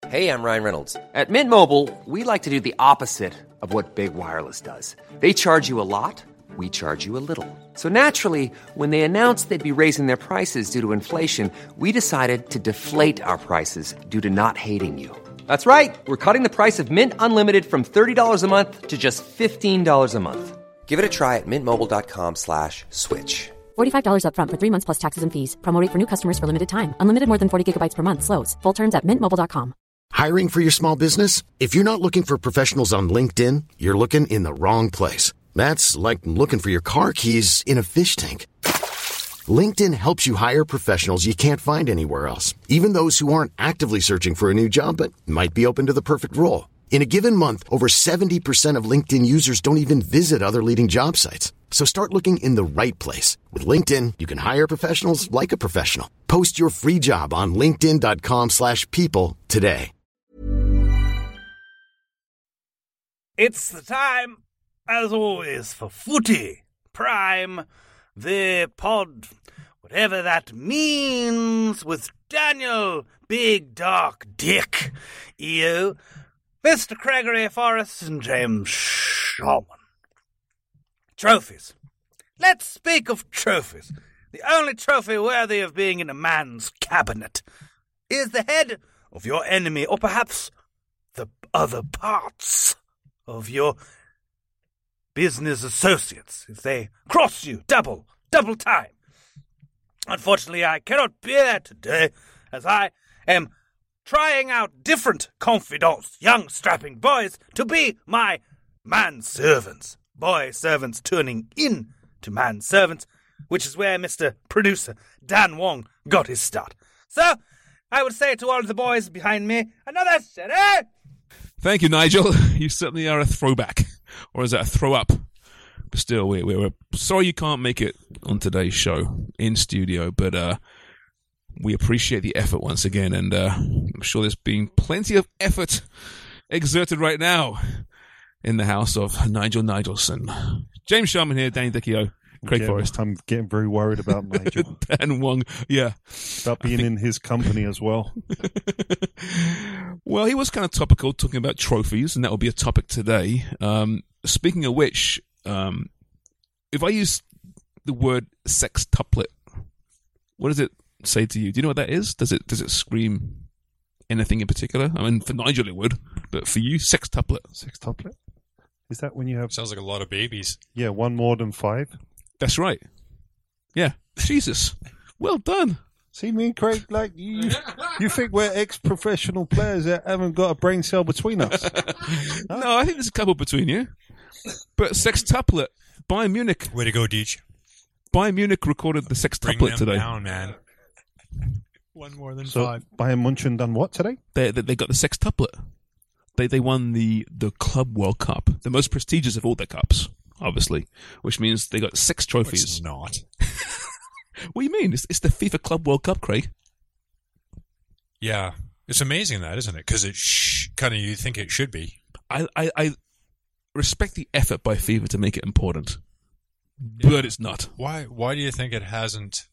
Hey, I'm Ryan Reynolds. At Mint Mobile, we like to do the opposite of what Big Wireless does. They charge you a lot, we charge you a little. So naturally, when they announced they'd be raising their prices due to inflation, we decided to deflate our prices due to not hating you. That's right. We're cutting the price of Mint Unlimited from $30 a month to just $15 a month. Give it a try at mintmobile.com/switch. $45 up front for 3 months plus taxes and fees. Promo rate for new customers for limited time. Unlimited more than 40 gigabytes per month. Slows full terms at mintmobile.com. Hiring for your small business? If you're not looking for professionals on LinkedIn, you're looking in the wrong place. That's like looking for your car keys in a fish tank. LinkedIn helps you hire professionals you can't find anywhere else, even those who aren't actively searching for a new job but might be open to the perfect role. In a given month, over 70% of LinkedIn users don't even visit other leading job sites. So start looking in the right place. With LinkedIn, you can hire professionals like a professional. Post your free job on linkedin.com/people today. It's the time, as always, for Footy Prime, the pod, whatever that means, with Daniel Big Dark Dick EO, Mr. Gregory Forrest, and James Sharman. Trophies. Let's speak of trophies. The only trophy worthy of being in a man's cabinet is the head of your enemy, or perhaps the other parts of your business associates, if they cross you double time. Unfortunately, I cannot be there today, as I am trying out different confidants, young strapping boys, to be my manservants. Boy servants turning in to manservants, which is where Mr. Producer Dan Wong got his start. So, I would say to all of the boys behind me, another city! Thank you, Nigel. You certainly are a throwback. Or is that a throw up? But still, we're sorry you can't make it on today's show in studio, but we appreciate the effort once again, and I'm sure there's been plenty of effort exerted right now in the house of Nigel Nigelson. James Sharman here, Danny Dickio, Craig Forrest. I'm getting very worried about Nigel. Dan Wong, yeah. About being in his company as well. Well, he was kind of topical, talking about trophies, and that will be a topic today. Speaking of which, if I use the word sextuplet, what does it say to you? Do you know what that is? Does it scream anything in particular? I mean, for Nigel it would, but for you, sextuplet. Sextuplet? Is that when you have... Sounds like a lot of babies. Yeah, one more than 5. That's right. Yeah. Jesus. Well done. See me and Craig, like, you think we're ex-professional players that haven't got a brain cell between us? Huh? No, I think there's a couple between you. But sextuplet, Bayern Munich. Way to go, Deech. Bayern Munich recorded the sextuplet Bring them today. down, man. One more than So 5. Bayern Munchen done what today? They got the sextuplet. They won the Club World Cup, the most prestigious of all their cups, obviously, which means they got 6 trophies. It's not. What do you mean? It's the FIFA Club World Cup, Craig. Yeah. It's amazing that, isn't it? Because it kind of you think it should be. I respect the effort by FIFA to make it important, but it's not. Why do you think it hasn't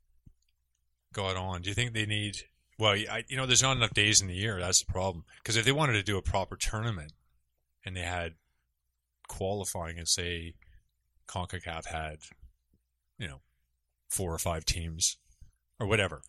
got on? Do you think they need... Well, there's not enough days in the year. That's the problem. Because if they wanted to do a proper tournament and they had qualifying and say CONCACAF had, 4 or 5 teams or whatever,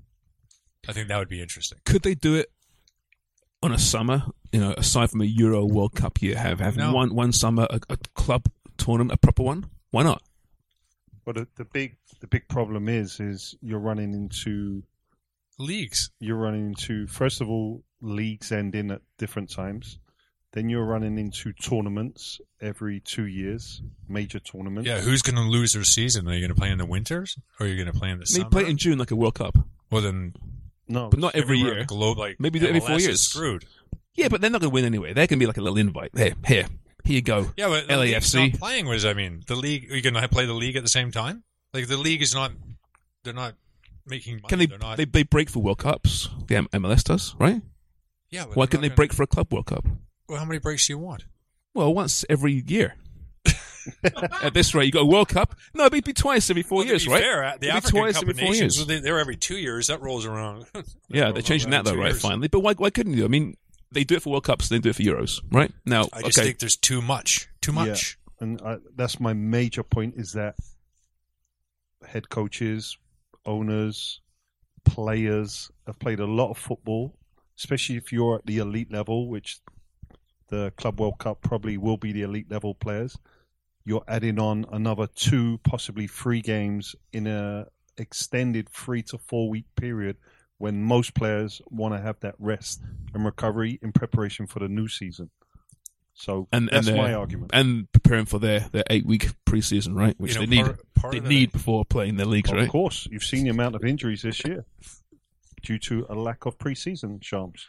I think that would be interesting. Could they do it on a summer? Aside from a Euro World Cup year, have No. one summer a club tournament, a proper one? Why not? Well, the big problem is you're running into Leagues. You're running into, first of all, leagues ending at different times. Then you're running into tournaments every 2 years, major tournaments. Yeah, who's going to lose their season? Are you going to play in the winters or are you going to play in the summer? Maybe play it in June like a World Cup. Well, then... No, but not every year. Globe, like maybe do it every 4 MLS years. is screwed. Yeah, but they're not going to win anyway. They're going to be like a little invite. Here you go. Yeah, but LAFC. not playing. What does that mean? The league? Are you going to play the league at the same time? Like the league is not. They're not making money. Can they? They're not, They break for World Cups. The MLS does, right? Yeah. But Why can't they break for a Club World Cup? Well, how many breaks do you want? Well, once every year. At this rate, you got a World Cup. No, it'd be twice every 4 years, to be right? fair, It'd the be African twice Cup every of 4 Nations, years. they're every 2 years. That rolls around. Yeah, they're changing that though, right? Finally, but why couldn't you? I mean, they do it for World Cups, they do it for Euros, right? Now, I just think there's too much. Too much. Yeah. And that's my major point: is that head coaches, owners, players have played a lot of football, especially if you're at the elite level, which the Club World Cup probably will be the elite level players. You're adding on another 2, possibly 3 games in a extended 3 to 4 week period when most players want to have that rest and recovery in preparation for the new season. So that's my argument. And preparing for their 8-week preseason, right? Which they need before playing their leagues, right? Of course. You've seen the amount of injuries this year due to a lack of preseason, Shams.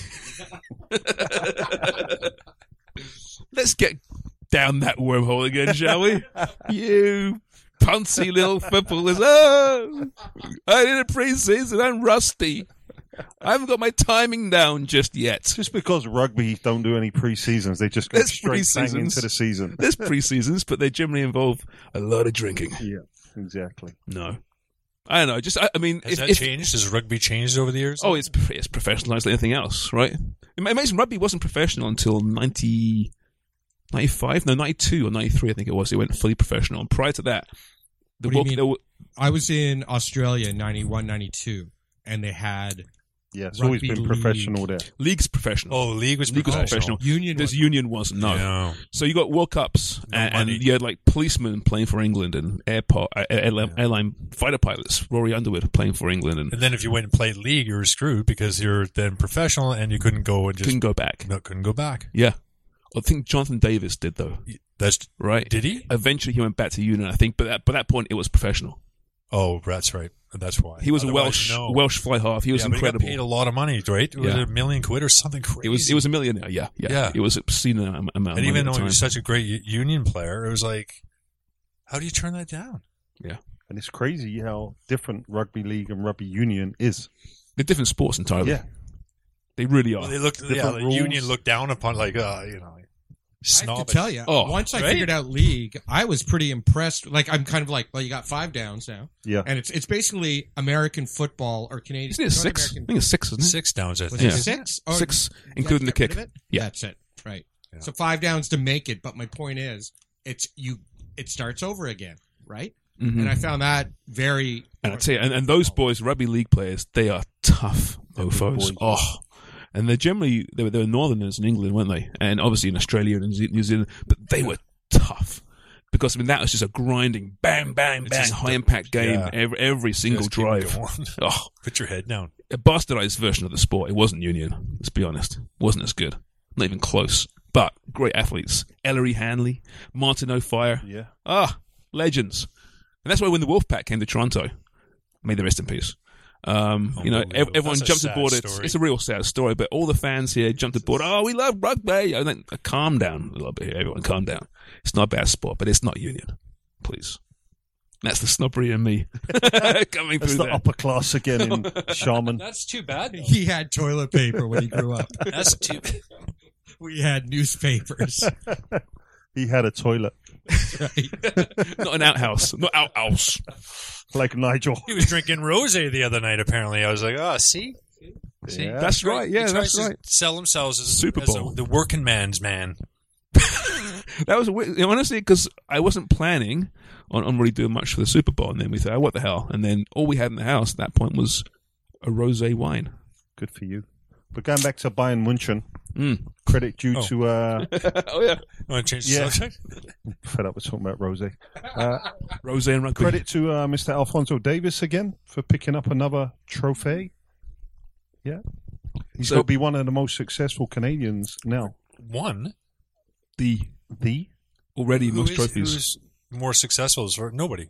Let's get down that wormhole again, shall we? You punsy little footballers. Oh, I did a preseason. I'm rusty. I haven't got my timing down just yet. Just because rugby don't do any pre-seasons, they just go straight bang into the season. There's pre-seasons, but they generally involve a lot of drinking. Yeah, exactly. No. I don't know. Just, I mean... Has that changed? Has rugby changed over the years? Oh, it's professionalized like anything else, right? Amazing Rugby wasn't professional until 95? No, 92 or 93, I think it was. It went fully professional. And prior to that... I was in Australia in 91, 92, and they had... Yeah, it's always been professional there. League's professional. Oh, league was professional. Union wasn't. No. No. So you got World Cups, and you had like policemen playing for England and airline fighter pilots, Rory Underwood playing for England, and then if you went and played league, you were screwed because you're then professional and you couldn't go and just couldn't go back. No, couldn't go back. Yeah, I think Jonathan Davis did though. That's right. Did he? Eventually, he went back to Union, I think, but by that point, it was professional. Oh, that's right. That's why. He was a Welsh fly half. He was incredible. But he got paid a lot of money, right? It was $1 million or something crazy. It was a millionaire. Yeah. It was obscene amount of money. And even though he was such a great Union player, it was like, how do you turn that down? Yeah. And it's crazy how different rugby league and rugby union is. They're different sports entirely. Yeah. They really are. Well, they look. The Union looked down upon snobbish. I have to tell you, once I figured out league, I was pretty impressed. Like, I'm kind of like, well, you got 5 downs now. Yeah. And it's basically American football or Canadian. Isn't it 6? I think it's 6, isn't it? 6 downs, I think. Was it 6? Oh, 6, including the kick. Yeah. That's it. Right. Yeah. So 5 downs to make it. But my point is, it starts over again, right? Mm-hmm. And I found that very... And I tell you, and those boys, rugby league players, they are tough mofos. Oh, and they're generally, they were Northerners in England, weren't they? And obviously in Australia and New Zealand, but they were tough. Because, I mean, that was just a grinding, bang, bang, bang, high-impact game every single drive. Oh. Put your head down. A bastardized version of the sport. It wasn't Union, let's be honest. It wasn't as good. Not even close. But great athletes. Ellery Hanley, Martin O'Fire. Yeah. Legends. And that's why when the Wolfpack came to Toronto, may they rest in peace. Everyone jumped aboard it. It's a real sad story, but all the fans here jumped aboard. Oh, we love rugby. And then, calm down a little bit here. Everyone calm down. It's not a bad sport, but it's not Union. Please. That's the snobbery in me coming That's through the there. upper class again in Sharman. That's too bad, though. He had toilet paper when he grew up. That's too We had newspapers. He had a toilet. Right. Not an outhouse. Not outhouse. Like Nigel. He was drinking rosé the other night, apparently. I was like, see? Yeah. That's right. Yeah, He that's tries right. to sell themselves as Super Bowl. the working man's man. That was honestly because I wasn't planning on really doing much for the Super Bowl, and then we thought, what the hell? And then all we had in the house at that point was a rosé wine. Good for you. But going back to Bayern München, credit due to... oh, yeah. You want to change the subject? Fed up with talking about rosé. Rosé and rugby. Credit to Mr. Alphonso Davies again for picking up another trophy. Yeah. He's got to be one of the most successful Canadians now. One? The? Already most trophies. Who's more successful? Nobody.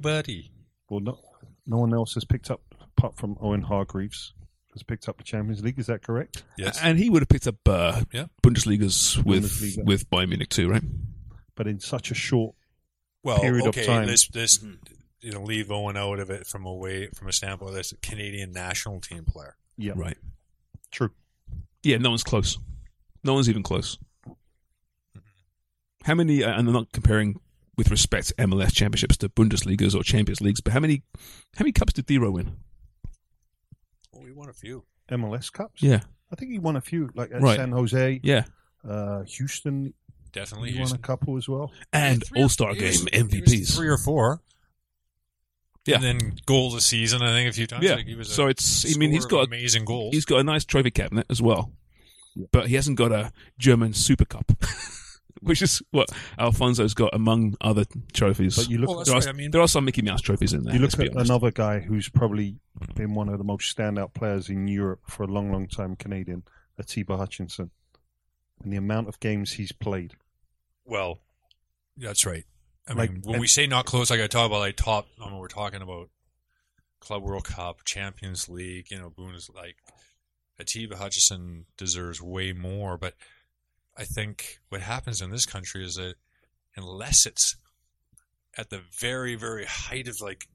Well, no one else has picked up, apart from Owen Hargreaves, has picked up the Champions League. Is that correct? Yes. And he would have picked up Bundesligas Bundesliga. with Bayern Munich too, right? But in such a short period of time. Let's leave Owen out of it from a standpoint. That's a Canadian national team player. Yeah. Right. True. Yeah, no one's close. No one's even close. How many, and I'm not comparing with respect to MLS championships to Bundesligas or Champions Leagues, but how many cups did Dero win? Well, we won a few. MLS Cups? Yeah. I think he won a few, like at Right. San Jose, Yeah. Houston. Definitely. He won a couple as well. And All-Star He was- Game he was MVPs. 3 or 4. Yeah. And then goal of the season, I think, a few times. Yeah. Like he was So he's scorer got of amazing goals. He's got a nice trophy cabinet as well. But he hasn't got a German Super Cup, which is what Alfonso's got among other trophies. But you look, Well, that's there, are, right, I mean- there are some Mickey Mouse trophies in there. you let's look be at honest. another guy who's probably been one of the most standout players in Europe for a long, long time, Canadian, Atiba Hutchinson, and the amount of games he's played. Well, that's right. I Like- mean, when we say not close, like I talk about, like top. I mean, we're talking about Club World Cup, Champions League. Bundes. Like Atiba Hutchinson deserves way more. But I think what happens in this country is that unless it's at the very, very height of like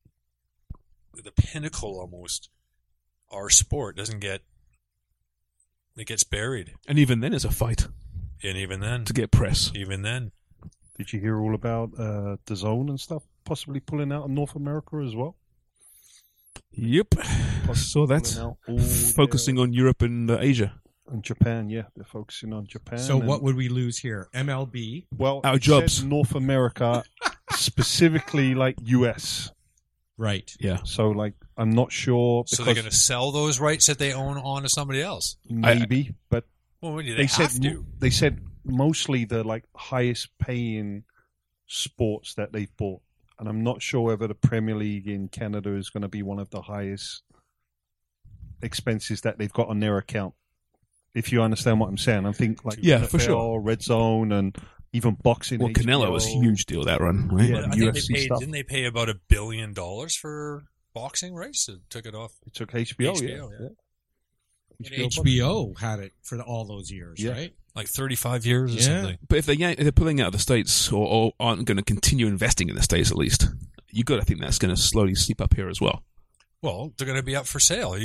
the pinnacle, almost, our sport doesn't get. It gets buried, And even then, it's a fight and even then, to get press. even then. Did you hear all about the Zone and stuff possibly pulling out of North America as well? Yep. Saw that. Pulling out all Focusing on Europe and Asia. on Japan, yeah. They're focusing on Japan. So and- what would we lose here? MLB? Well, Our it jobs. said North America, specifically like US. Right. Yeah. So, like, I'm not sure So they're because going to sell those rights that they own on to somebody else. maybe, but Well, they they said have to. they said mostly the like highest paying sports that they've bought, and I'm not sure whether the Premier League in Canada is going to be one of the highest expenses that they've got on their account. If you understand what I'm saying, I think like Yeah, for NFL, sure. Red Zone, and even boxing. Well, Canelo was a huge deal, that run, right? Yeah. I think UFC they paid. stuff. Didn't they pay about $1 billion for boxing rights? It took it off. It took HBO, HBO, yeah. And HBO had it for all those years, Yeah. right? Like 35 years or Yeah. something. But if they're pulling out of the States or aren't going to continue investing in the States at least, you got to think that's going to slowly seep up here as well. Well, they're going to be up for sale.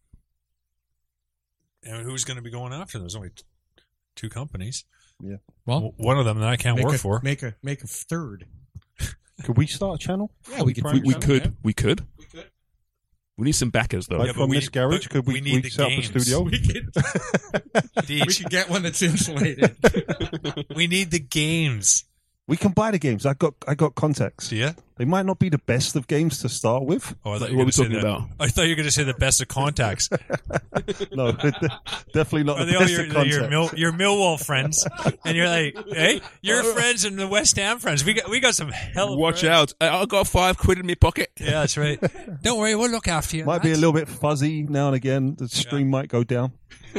And who's going to be going after them? There's only 2 companies. Yeah. Well, One of them that I can't make work a, for. Make a third. Could we start a channel? Yeah, we could- Prime We channel? could. We could. We need some backers, though. Like Yeah, but from we this need- garage, but could we, we need the set up a games. studio? We could get one that's insulated. We need the games. We can buy the games. I got contacts. Do you? They might not be the best of games to start with. Oh, I thought Like, you were what are we gonna say talking that- about? I thought you were going to say the best of contacts. No, definitely not Are the they all best your, of contacts. your Millwall friends? And you're like, hey, your friends and the West Ham friends. We got some hell of Watch friends. out. I got £5 in my pocket. Yeah, that's right. Don't worry, we'll look after you. Might be a lads. little bit fuzzy now and again. The stream might go down.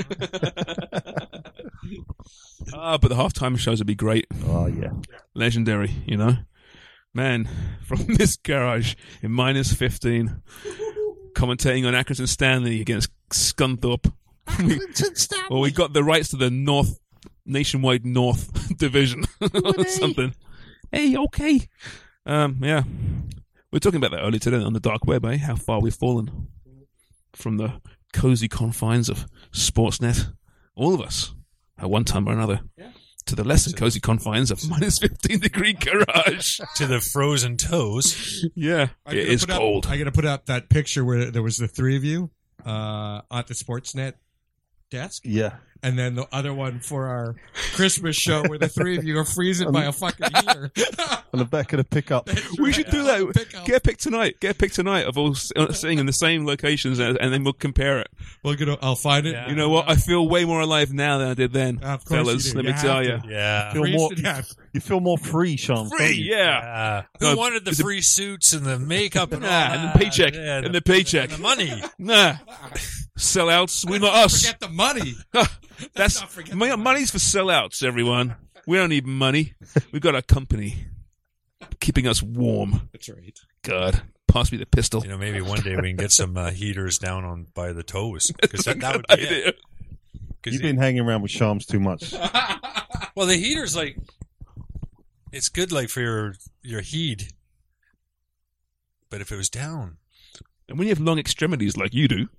But the halftime shows would be great. Oh, yeah. Legendary, you know? Man, from this garage in minus 15, commentating on Accrington Stanley against Scunthorpe. Well, we got the rights to the nationwide North division or something. Hey, okay. Yeah. We were talking about that earlier today on the dark web, eh? How far we've fallen from the cozy confines of Sportsnet. All of us, at one time or another. To the less than cozy confines of minus 15-degree garage. To the frozen toes. Yeah, it is cold. I got to put up that picture where there was the 3 of you at the Sportsnet desk. Yeah. And then the other one for our Christmas show where the 3 of you are freezing by a fucking heater. On the back of the pickup. We should do that. Pickup. Get a pic tonight. Get a pic tonight of all sitting in the same locations, and then we'll compare it. I'll find it. Yeah. You know what? I feel way more alive now than I did then, Of course fellas. you do. Let me You tell have you. to. Yeah. Feel Freeze more, to death. you feel more free, Sean. don't Free, you? yeah. Who No, wanted the it's a- free suits and the makeup and all Nah, that? and the paycheck. Yeah, And the paycheck. and the money. Nah. Sellouts. We're not us. Forget the money. That's not forget the money's for sellouts, everyone. We don't need money. We've got a company keeping us warm. That's right. God, pass me the pistol. You know, maybe one day we can get some heaters down on by the toes. Because that would Good be idea. it. 'Cause You've been hanging around with Shams too much. well, the heater's like, it's good like for your heat. But if it was down, And when you have long extremities like you do,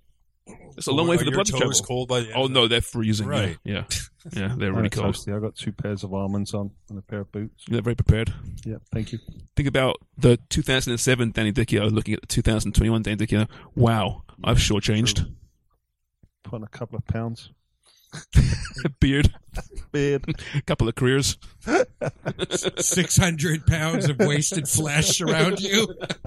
It's a long way for the Are blood to your travel. toes cold by the end Oh of no, they're freezing. Right. Yeah, they're really cold. I got 2 pairs of almonds on and a pair of boots. They're very prepared. Yeah, thank you. Think about the 2007 Danny Dichio looking at the 2021 Danny Dichio. Wow, I've sure changed. Put on a couple of pounds. Beard, Beard. a couple of careers. 600 pounds of wasted flesh around you.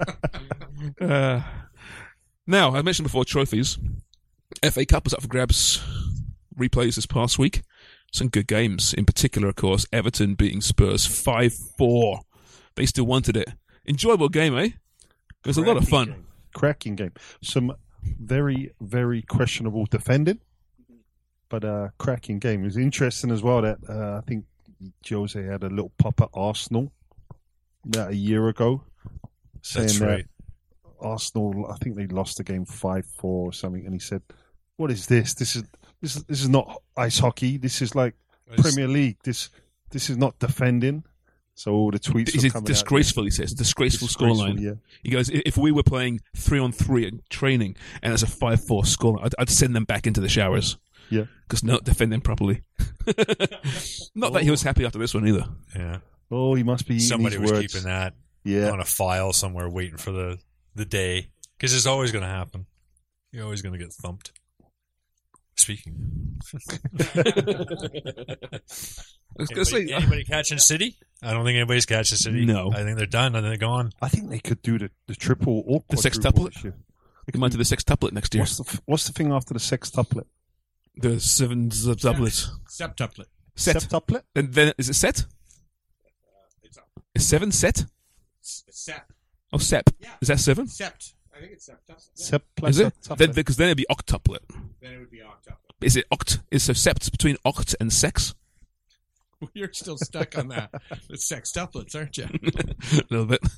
Now, I mentioned before trophies. FA Cup was up for grabs. Replays this past week. Some good games. In particular, of course, Everton beating Spurs 5-4. They still wanted it. Enjoyable game, eh? It was a lot of fun. Cracking game. Some very, very questionable defending, but cracking game. It was interesting as well that I think Jose had a little pop at Arsenal a year ago, saying That's that right. Arsenal, I think they lost the game 5-4 or something, and he said, "What is this? This is not ice hockey. This is like Premier League. This is not defending." So all the tweets Is were it coming disgraceful, he says. Disgraceful scoreline. Yeah. He goes, if we were playing 3-on-3 in training and it's a 5-4 scoreline, I'd send them back into the showers. Yeah. Because not defending properly. Not that he was happy after this one either. Yeah. Oh, he must be eating Somebody his was words. keeping that Yeah. on a file somewhere waiting for the day. Because it's always going to happen. You're always going to get thumped. Speaking. I was going to say, Anybody catching City? I don't think anybody's catching City. No. I think they're done. I think they're gone. I think they could do the triple or The quadruple sextuplet? this year. we might do the sextuplet next year. What's the thing after the sextuplet? The 7 doublet. Septuplet. Set. Septuplet? And then, is it set? Is 7 set? Sep. Oh, sep. Yeah. Is that 7? Sept. I think it's septuplet. Septuplet. Is it? Then, because then it'd be octuplet. Then it would be octuplet. Is it oct? Is so sept between oct and sex? You're still stuck on that. The sextuplets, aren't you? A little bit.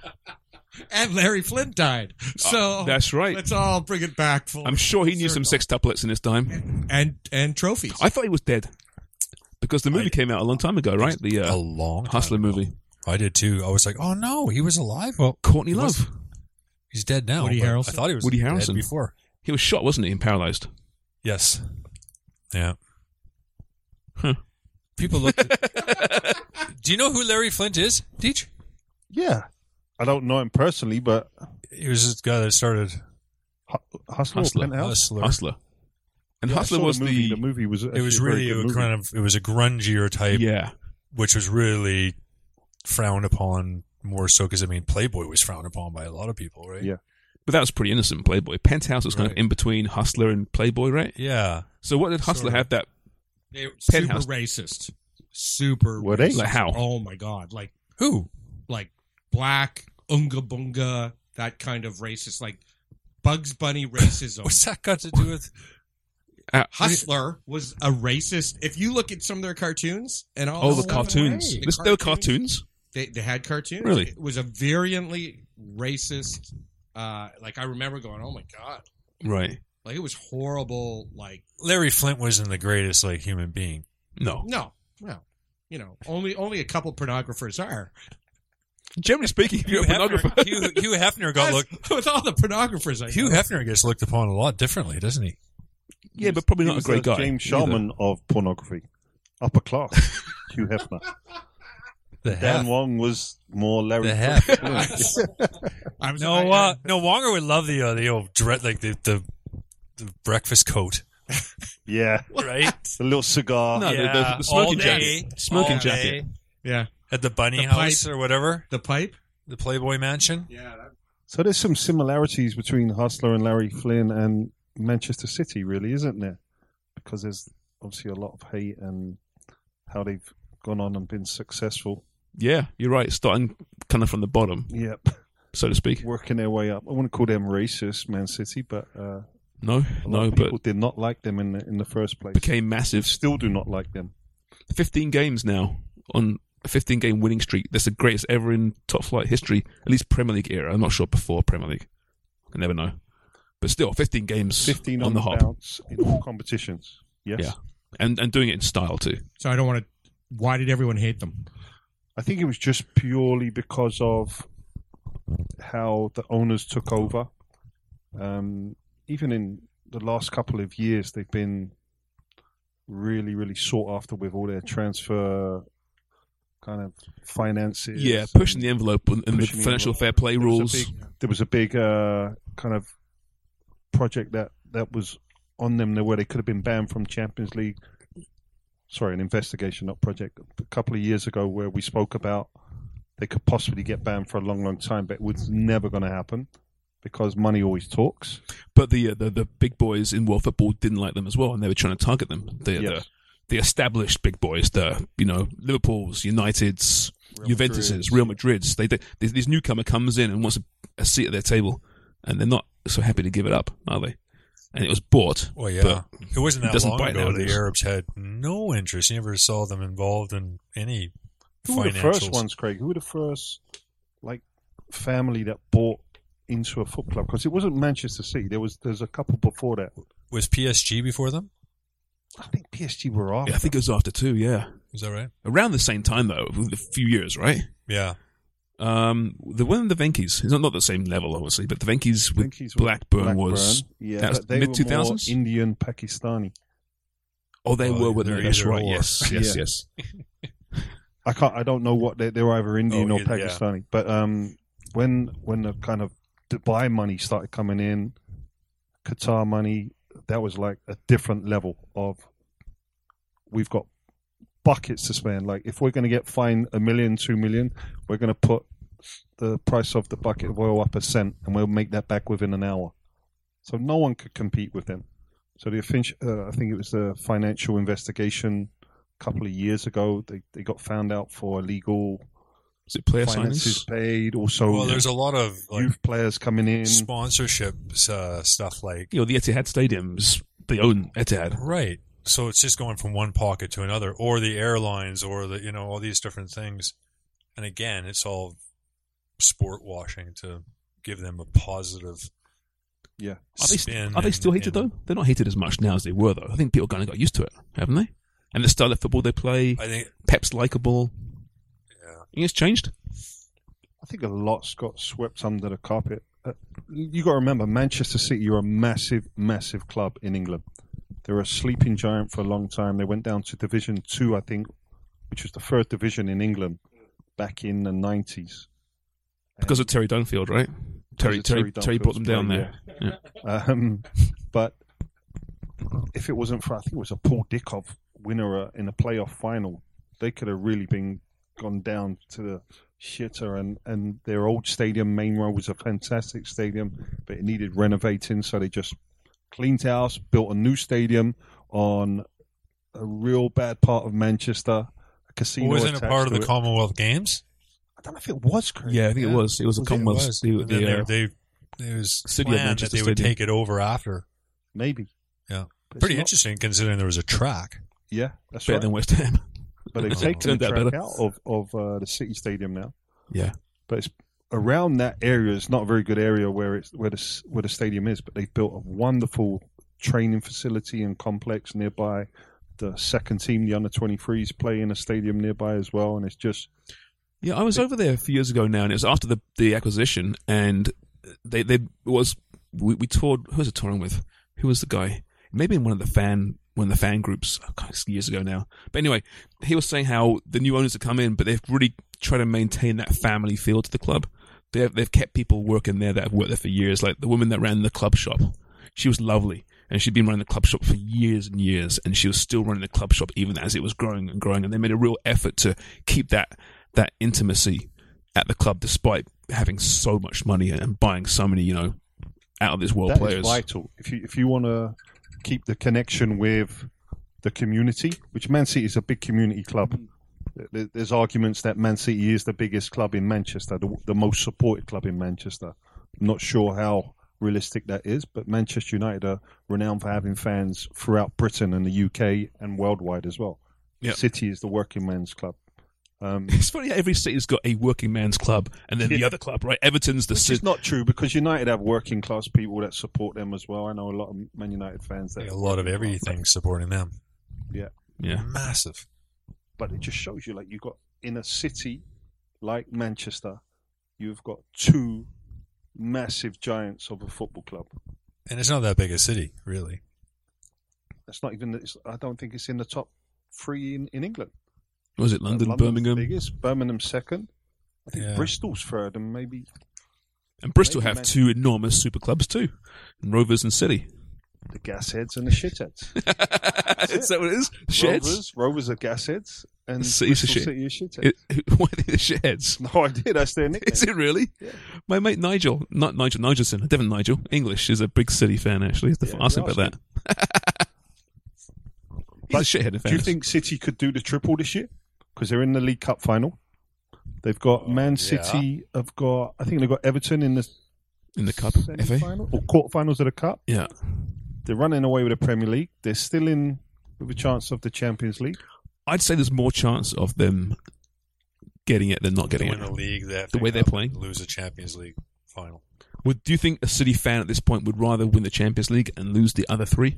And Larry Flint died. So that's right. Let's all bring it back full. I'm sure he knew some sextuplets in his time. And trophies. I thought he was dead because the movie came out a long time ago, right? The A long time Hustler ago. movie. I did too. I was like, oh no, he was alive. Well, Courtney he was- Love. He's dead now. Woody but Harrelson? I thought he was Woody dead Harrelson. before. He was shot, wasn't he, and paralyzed? Yes. Yeah. Huh. People look. Do you know who Larry Flint is, Deech? Yeah. I don't know him personally, but He was this guy that started Hustler. Hustler. Hustler. Hustler. And Yeah, I Hustler saw was the movie was It was really it was a grungier type, yeah. which was really frowned upon more so because I mean Playboy was frowned upon by a lot of people, right? Yeah. But that was pretty innocent, Playboy. Penthouse was kind of Right. in between Hustler and Playboy, right? Yeah. So what did Hustler Sort of. have that? They were super Penthouse. racist. Super Were they? racist. Like how? Oh my god. Like Who? black, unga bunga, that kind of racist, like Bugs Bunny racism. What's that got to do with? Hustler was a racist. If you look at some of their cartoons and all Oh, the stuff, cartoons. the There were cartoons? They had cartoons. Really? It was a virulently racist. Like I remember going, oh my god, Right. like it was horrible. Like Larry Flint wasn't the greatest like human being. No. no, you know, only a couple pornographers are. Generally speaking, if you're a pornographer. Hugh Hefner got looked. With all the pornographers, I Hugh know. Hefner gets looked upon a lot differently, doesn't he? Yeah, but probably He not a was great the guy. James either. Sharman of pornography. Upper class. Hugh Hefner. The Dan Wong was more Larry The Flint. I was, No, Wonger would love the old dread, like the breakfast coat, Yeah. right? The little cigar. No, Yeah, the smoking all day, jacket. Smoking all jacket. day. yeah, At the Bunny The House pipe. or whatever, the pipe. the Playboy Mansion. Yeah, So there's some similarities between Hustler and Larry Flynn and Manchester City, really, isn't there? Because there's obviously a lot of hate and how they've gone on and been successful. Yeah, you're right. Starting kind of from the bottom, Yep. so to speak. Working their way up. I wouldn't call them racist, Man City, but No, a lot no, of but people did not like them in the first place. became massive. Still do not like them. 15 games now on a 15-game winning streak. That's the greatest ever in top flight history, at least Premier League era. I'm not sure before Premier League. I never know. But still, 15 games 15 on the hop. bounce in all competitions. Yes. Yeah. And doing it in style, too. so I don't want to. Why did everyone hate them? I think it was just purely because of how the owners took over. Even in the last couple of years they've been really, really sought after with all their transfer kind of finances. Yeah, pushing the envelope and the pushing the financial envelope. fair play There was a rules. There was a big kind of project that was on them where they could have been banned from Champions League. Sorry, an investigation, not project. A couple of years ago where we spoke about they could possibly get banned for a long, long time, but it was never going to happen because money always talks. But the big boys in world football didn't like them as well, and they were trying to target them. The established big boys, Liverpool's, United's, Juventus's, Real Madrid's. This newcomer comes in and wants a seat at their table, and they're not so happy to give it up, are they? And it was bought. Well, yeah. But it wasn't that doesn't long bite ago. nowadays. The Arabs had no interest. You never saw them involved in any Who were the financials. first ones, Craig? Who were the first family that bought into a football club? Because it wasn't Manchester City. There's a couple before that. Was PSG before them? I think PSG were after. Yeah, I think it was after 2, yeah. Is that right? Around the same time, though, a few years, right? Yeah. The one of the Venky's, it's not the same level, obviously, but the Venky's with Blackburn was that was they mid were 2000s. more Indian, Pakistani. Oh, they Oh, were with they're it. That's either right. or. Yes. I don't know what they're either Indian or Yeah. Pakistani. But when the kind of Dubai money started coming in, Qatar money, that was like a different level of. We've got buckets to spend. Like if we're going to get fined $1 million, $2 million, we're going to put the price of the bucket of oil up a cent, and we'll make that back within an hour. So no one could compete with them. So I think it was the financial investigation a couple of years ago. They got found out for illegal Was it player finances signings? paid. Also, Well, there's a lot of youth players coming in. sponsorship stuff like The Etihad stadiums, they own Etihad. right. So it's just going from one pocket to another, or the airlines, or all these different things. And again, it's sport washing to give them a positive Yeah, spin. Are they still hated, though? They're not hated as much now as they were, though. I think people kind of got used to it, haven't they? And the style of football they play, I think. Pep's likeable. Yeah. You think it's changed? I think a lot's got swept under the carpet. You got to remember, Manchester City are a massive, massive club in England. They were a sleeping giant for a long time. They went down to Division 2, I think, which was the third division in England back in the 90s. Because of Terry Dunfield, right? Terry brought them down there. Yeah. But if it wasn't for, I think it was a Paul Dickov winner in a playoff final, they could have really gone down to the shitter. And their old stadium, Main Road, was a fantastic stadium, but it needed renovating, so they just cleaned house, built a new stadium on a real bad part of Manchester. A casino. Wasn't it attached part of to the it. Commonwealth Games? I don't know if it was, Craig. Yeah, I think it was. It was a Commonwealth. Was. And then it was City of planned that Manchester they would Stadium. take it over after. Maybe. Yeah. But it's Pretty not- interesting considering there was a track. Yeah, that's Better right. than West Ham. But they've Oh. taken Turned the out track better. out of the City Stadium now. Yeah. But it's around that area. It's not a very good area where the stadium is. But they've built a wonderful training facility and complex nearby. The second team, the under-23s, play in a stadium nearby as well. And it's just Yeah, I was over there a few years ago now, and it was after the acquisition, and we toured. Who was it touring with? Who was the guy? Maybe in one of the fan groups. Oh, God, it's years ago now. But anyway, he was saying how the new owners have come in, but they've really tried to maintain that family feel to the club. They've kept people working there that have worked there for years. Like the woman that ran the club shop, she was lovely, and she'd been running the club shop for years and years, and she was still running the club shop even as it was growing and growing. And they made a real effort to keep that intimacy at the club, despite having so much money and buying so many, out of this world that players. is vital. If you want to keep the connection with the community, which Man City is a big community club. There's arguments that Man City is the biggest club in Manchester, the most supported club in Manchester. I'm not sure how realistic that is, but Manchester United are renowned for having fans throughout Britain and the UK and worldwide as well. Yeah. City is the working man's club. It's funny how every city's got a working man's club, and then the other club, right? Everton's the Which city. is not true, because United have working class people that support them as well. I know a lot of Man United fans that A lot of everything supporting them. Yeah. Yeah. Massive. But it just shows you, like, you've got in a city like Manchester, you've got two massive giants of a football club. And it's not that big a city, really. It's not even. I don't think it's in the top 3 in England. Was it London, London's Birmingham? biggest, Birmingham second. I think Yeah. Bristol's third, and maybe. And Bristol Maybe have Man- 2 enormous super clubs too, Rovers and City. The Gasheads and the Shitheads. Is that what it is? Sheds? Rovers are Gasheads, and City's a Bristol shit. City is Shitheads. Why are they the Sheds? No idea. That's their nickname. Is it really? Yeah. My mate Nigel, not Nigel Nigelson, Devon Nigel, English, is a big City fan actually. Yeah, Ask him we about that. He's a shithead in Do you fairness. think City could do the triple this year? Because they're in the League Cup final. They've got Man City. I think they've got Everton in the in the Cup, FA? semi-final or quarterfinals of the Cup. Yeah. They're running away with the Premier League. They're still in with a chance of the Champions League. I'd say there's more chance of them getting it than not To getting win it. the league, they have The to way they're playing. lose a Champions League final. Do you think a City fan at this point would rather win the Champions League and lose the other 3?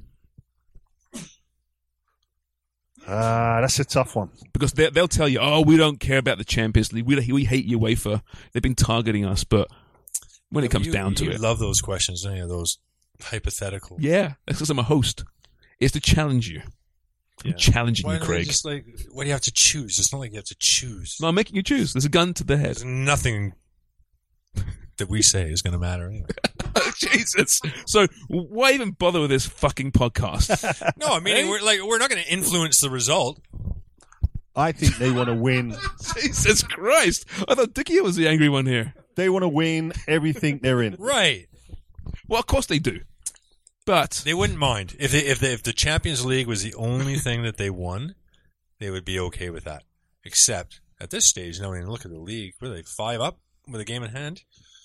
That's a tough one. Because they'll tell you, oh, we don't care about the Champions League. We hate UEFA. They've been targeting us. But when it comes down to you it. love those questions, don't you? Those hypothetical. Yeah, that's because I'm a host. It's to challenge you. I'm Yeah. challenging Why you, don't they Craig. just like, what do you have to choose? It's not like you have to choose. No, I'm making you choose. There's a gun to the head. There's nothing that we say is going to matter anyway. Jesus. So why even bother with this fucking podcast? No, I mean we're not going to influence the result. I think they want to win. Jesus Christ. I thought Dickie was the angry one here. They want to win everything they're in. Right. Well, of course they do. But They wouldn't mind if the Champions League was the only thing that they won, they would be okay with that. Except at this stage, now when you look at the league, were they 5 up with a game in hand?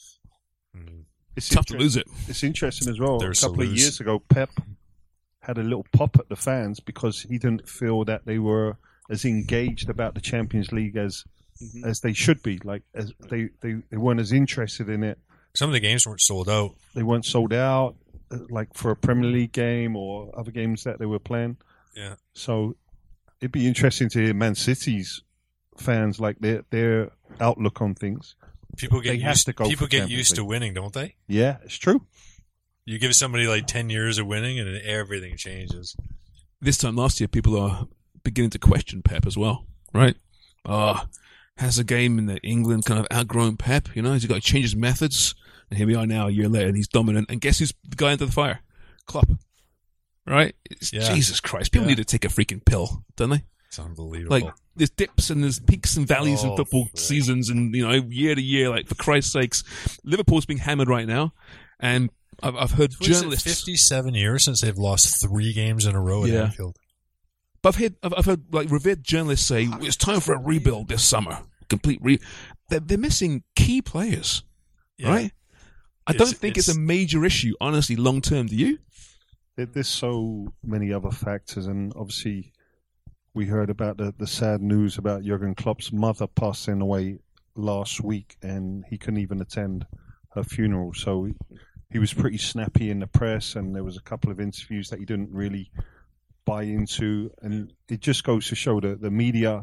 It's tough to lose it. It's interesting as well. There's a couple to of lose. years ago, Pep had a little pop at the fans because he didn't feel that they were as engaged about the Champions League as they should be. Like as they weren't as interested in it. Some of the games weren't sold out. They weren't sold out, like for a Premier League game or other games that they were playing. Yeah. So it'd be interesting to hear Man City's fans, like their outlook on things. People get They have used to go people for get Champions used to League. winning, don't they? Yeah, it's true. You give somebody like 10 years of winning and everything changes. this time last year, people are beginning to question Pep as well, right? Has the game in England kind of outgrown Pep? You know, has he got to change his methods? And here we are now, a year later, and he's dominant. And guess who's the guy under the fire? Klopp. Right? Yeah. Jesus Christ. People Yeah. need to take a freaking pill, don't they? It's unbelievable. Like, there's dips and there's peaks and valleys in Oh, football yeah. seasons and, you know, year to year, like, for Christ's sakes. Liverpool's being hammered right now, and I've heard What is it, journalists... 57 years since they've lost 3 games in a row at Yeah. Anfield. But I've heard like revered journalists say it's time for a rebuild this summer. They're missing key players, Yeah. right? I don't think it's a major issue, honestly, long term. Do you? There's so many other factors, and obviously we heard about the sad news about Jurgen Klopp's mother passing away last week, and he couldn't even attend her funeral. So he was pretty snappy in the press, and there was a couple of interviews that he didn't really buy into, and it just goes to show that the media,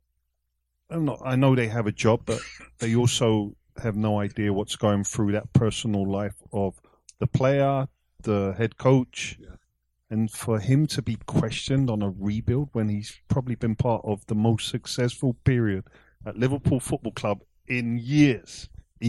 I know they have a job, but they also have no idea what's going through that personal life of the player, the head coach, and for him to be questioned on a rebuild when he's probably been part of the most successful period at Liverpool Football Club in years,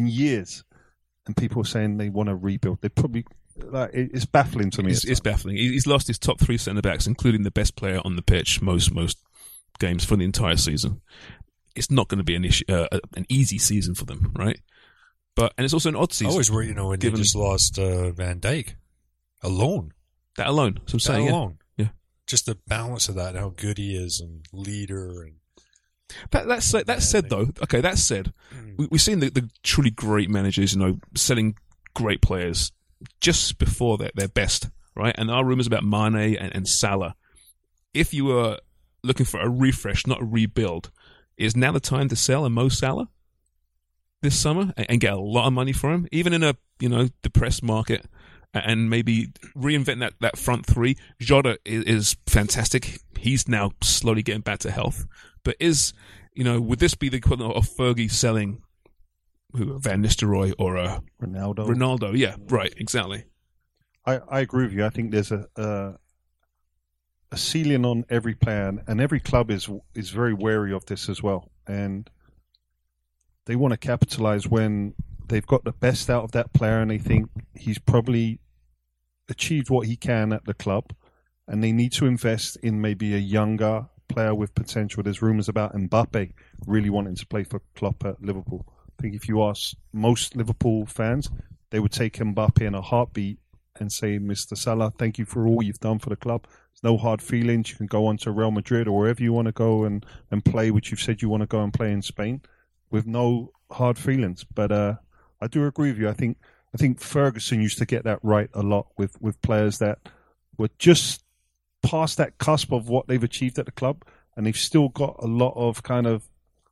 and people are saying they want to rebuild. They probably... it's baffling to me. It's baffling. He's lost his top 3 centre backs, including the best player on the pitch most games for the entire season. It's not going to be an issue, an easy season for them, right? And it's also an odd I season. always worry, when they just lost Van Dijk alone. That alone. So I'm That saying, alone. yeah. Just the balance of that, how good he is and leader. And That said, though, okay, that said, we've seen the truly great managers, selling great players just before their best, right? And there are rumours about Mane and Salah. If you were looking for a refresh, not a rebuild, is now the time to sell a Mo Salah this summer and get a lot of money for him, even in a depressed market, and maybe reinvent that front 3. Jota is fantastic. He's now slowly getting back to health. But would this be the equivalent of Fergie selling Van Nistelrooy or Ronaldo. Ronaldo? Yeah, right, exactly. I agree with you. I think there's a ceiling on every player, and every club is very wary of this as well. And they want to capitalize when they've got the best out of that player, and they think he's probably achieved what he can at the club, and they need to invest in maybe a younger player with potential. There's rumours about Mbappe really wanting to play for Klopp at Liverpool. I think if you ask most Liverpool fans, they would take Mbappe in a heartbeat and say, Mr. Salah, thank you for all you've done for the club. There's no hard feelings. You can go on to Real Madrid or wherever you want to go and play, which you've said you want to go and play in Spain, with no hard feelings. But I do agree with you. I think Ferguson used to get that right a lot with players that were just past that cusp of what they've achieved at the club, and they've still got a lot of kind of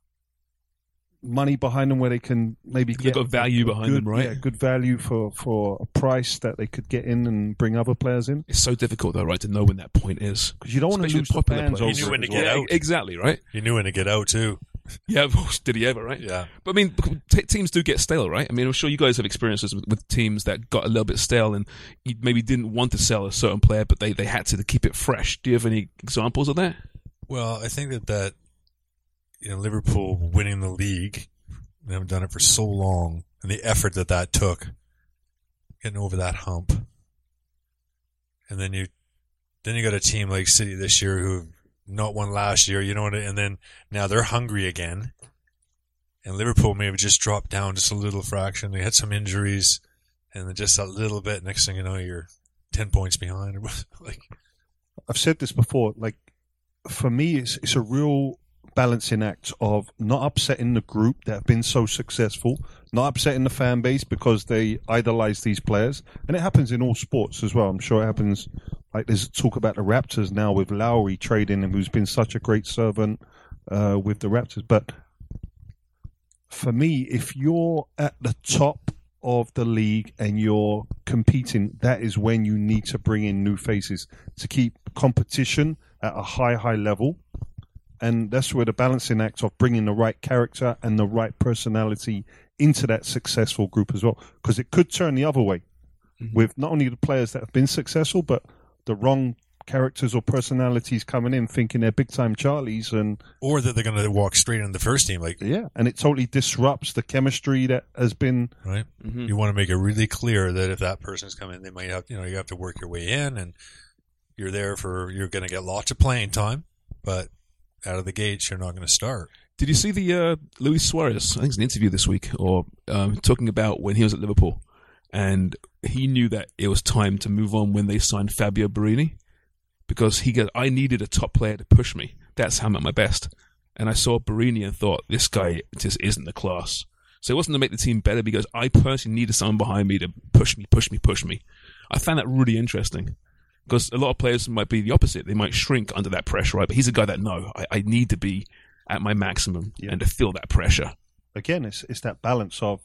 money behind them where they can maybe get got value behind them, right? Yeah, good value for a price that they could get in and bring other players in. It's so difficult though, right, to know when that point is, because you don't want to especially lose with the popular fans players. over You knew when it to as get well. out. Exactly, right? You knew when to get out too. Yeah, of course. Did he ever, right? Yeah. But I mean, teams do get stale, right? I mean, I'm sure you guys have experiences with teams that got a little bit stale and you maybe didn't want to sell a certain player, but they had to keep it fresh. Do you have any examples of that? Well, I think that Liverpool winning the league, they haven't done it for so long, and the effort that took, getting over that hump, and then you got a team like City this year who not won last year, and then now they're hungry again, and Liverpool maybe just dropped down just a little fraction. They had some injuries, and then just a little bit. Next thing you know, you're 10 points behind. Like, I've said this before. Like, for me, it's a real balancing act of not upsetting the group that have been so successful, not upsetting the fan base because they idolize these players. And it happens in all sports as well. I'm sure it happens. Like, there's talk about the Raptors now with Lowry trading him, who's been such a great servant with the Raptors. But for me, if you're at the top of the league and you're competing, that is when you need to bring in new faces to keep competition at a high level. And that's where the balancing act of bringing the right character and the right personality into that successful group as well. Because it could turn the other way with not only the players that have been successful, but the wrong characters or personalities coming in thinking they're big-time Charlies. or that they're going to walk straight into the first team. Like, yeah, and it totally disrupts the chemistry that has been... Right? Mm-hmm. You want to make it really clear that if that person's coming, they might have, you have to work your way in, and you're going to get lots of playing time, but out of the gates, you're not going to start. Did you see the Luis Suarez? I think it's an interview this week, or talking about when he was at Liverpool, and he knew that it was time to move on when they signed Fabio Borini, because he goes, I needed a top player to push me. That's how I'm at my best. And I saw Borini and thought, this guy just isn't the class. So it wasn't to make the team better, because I personally needed someone behind me to push me. I found that really interesting. Because a lot of players might be the opposite. They might shrink under that pressure, right? But he's a guy that, no, I need to be at my maximum and to feel that pressure. Again, it's that balance of,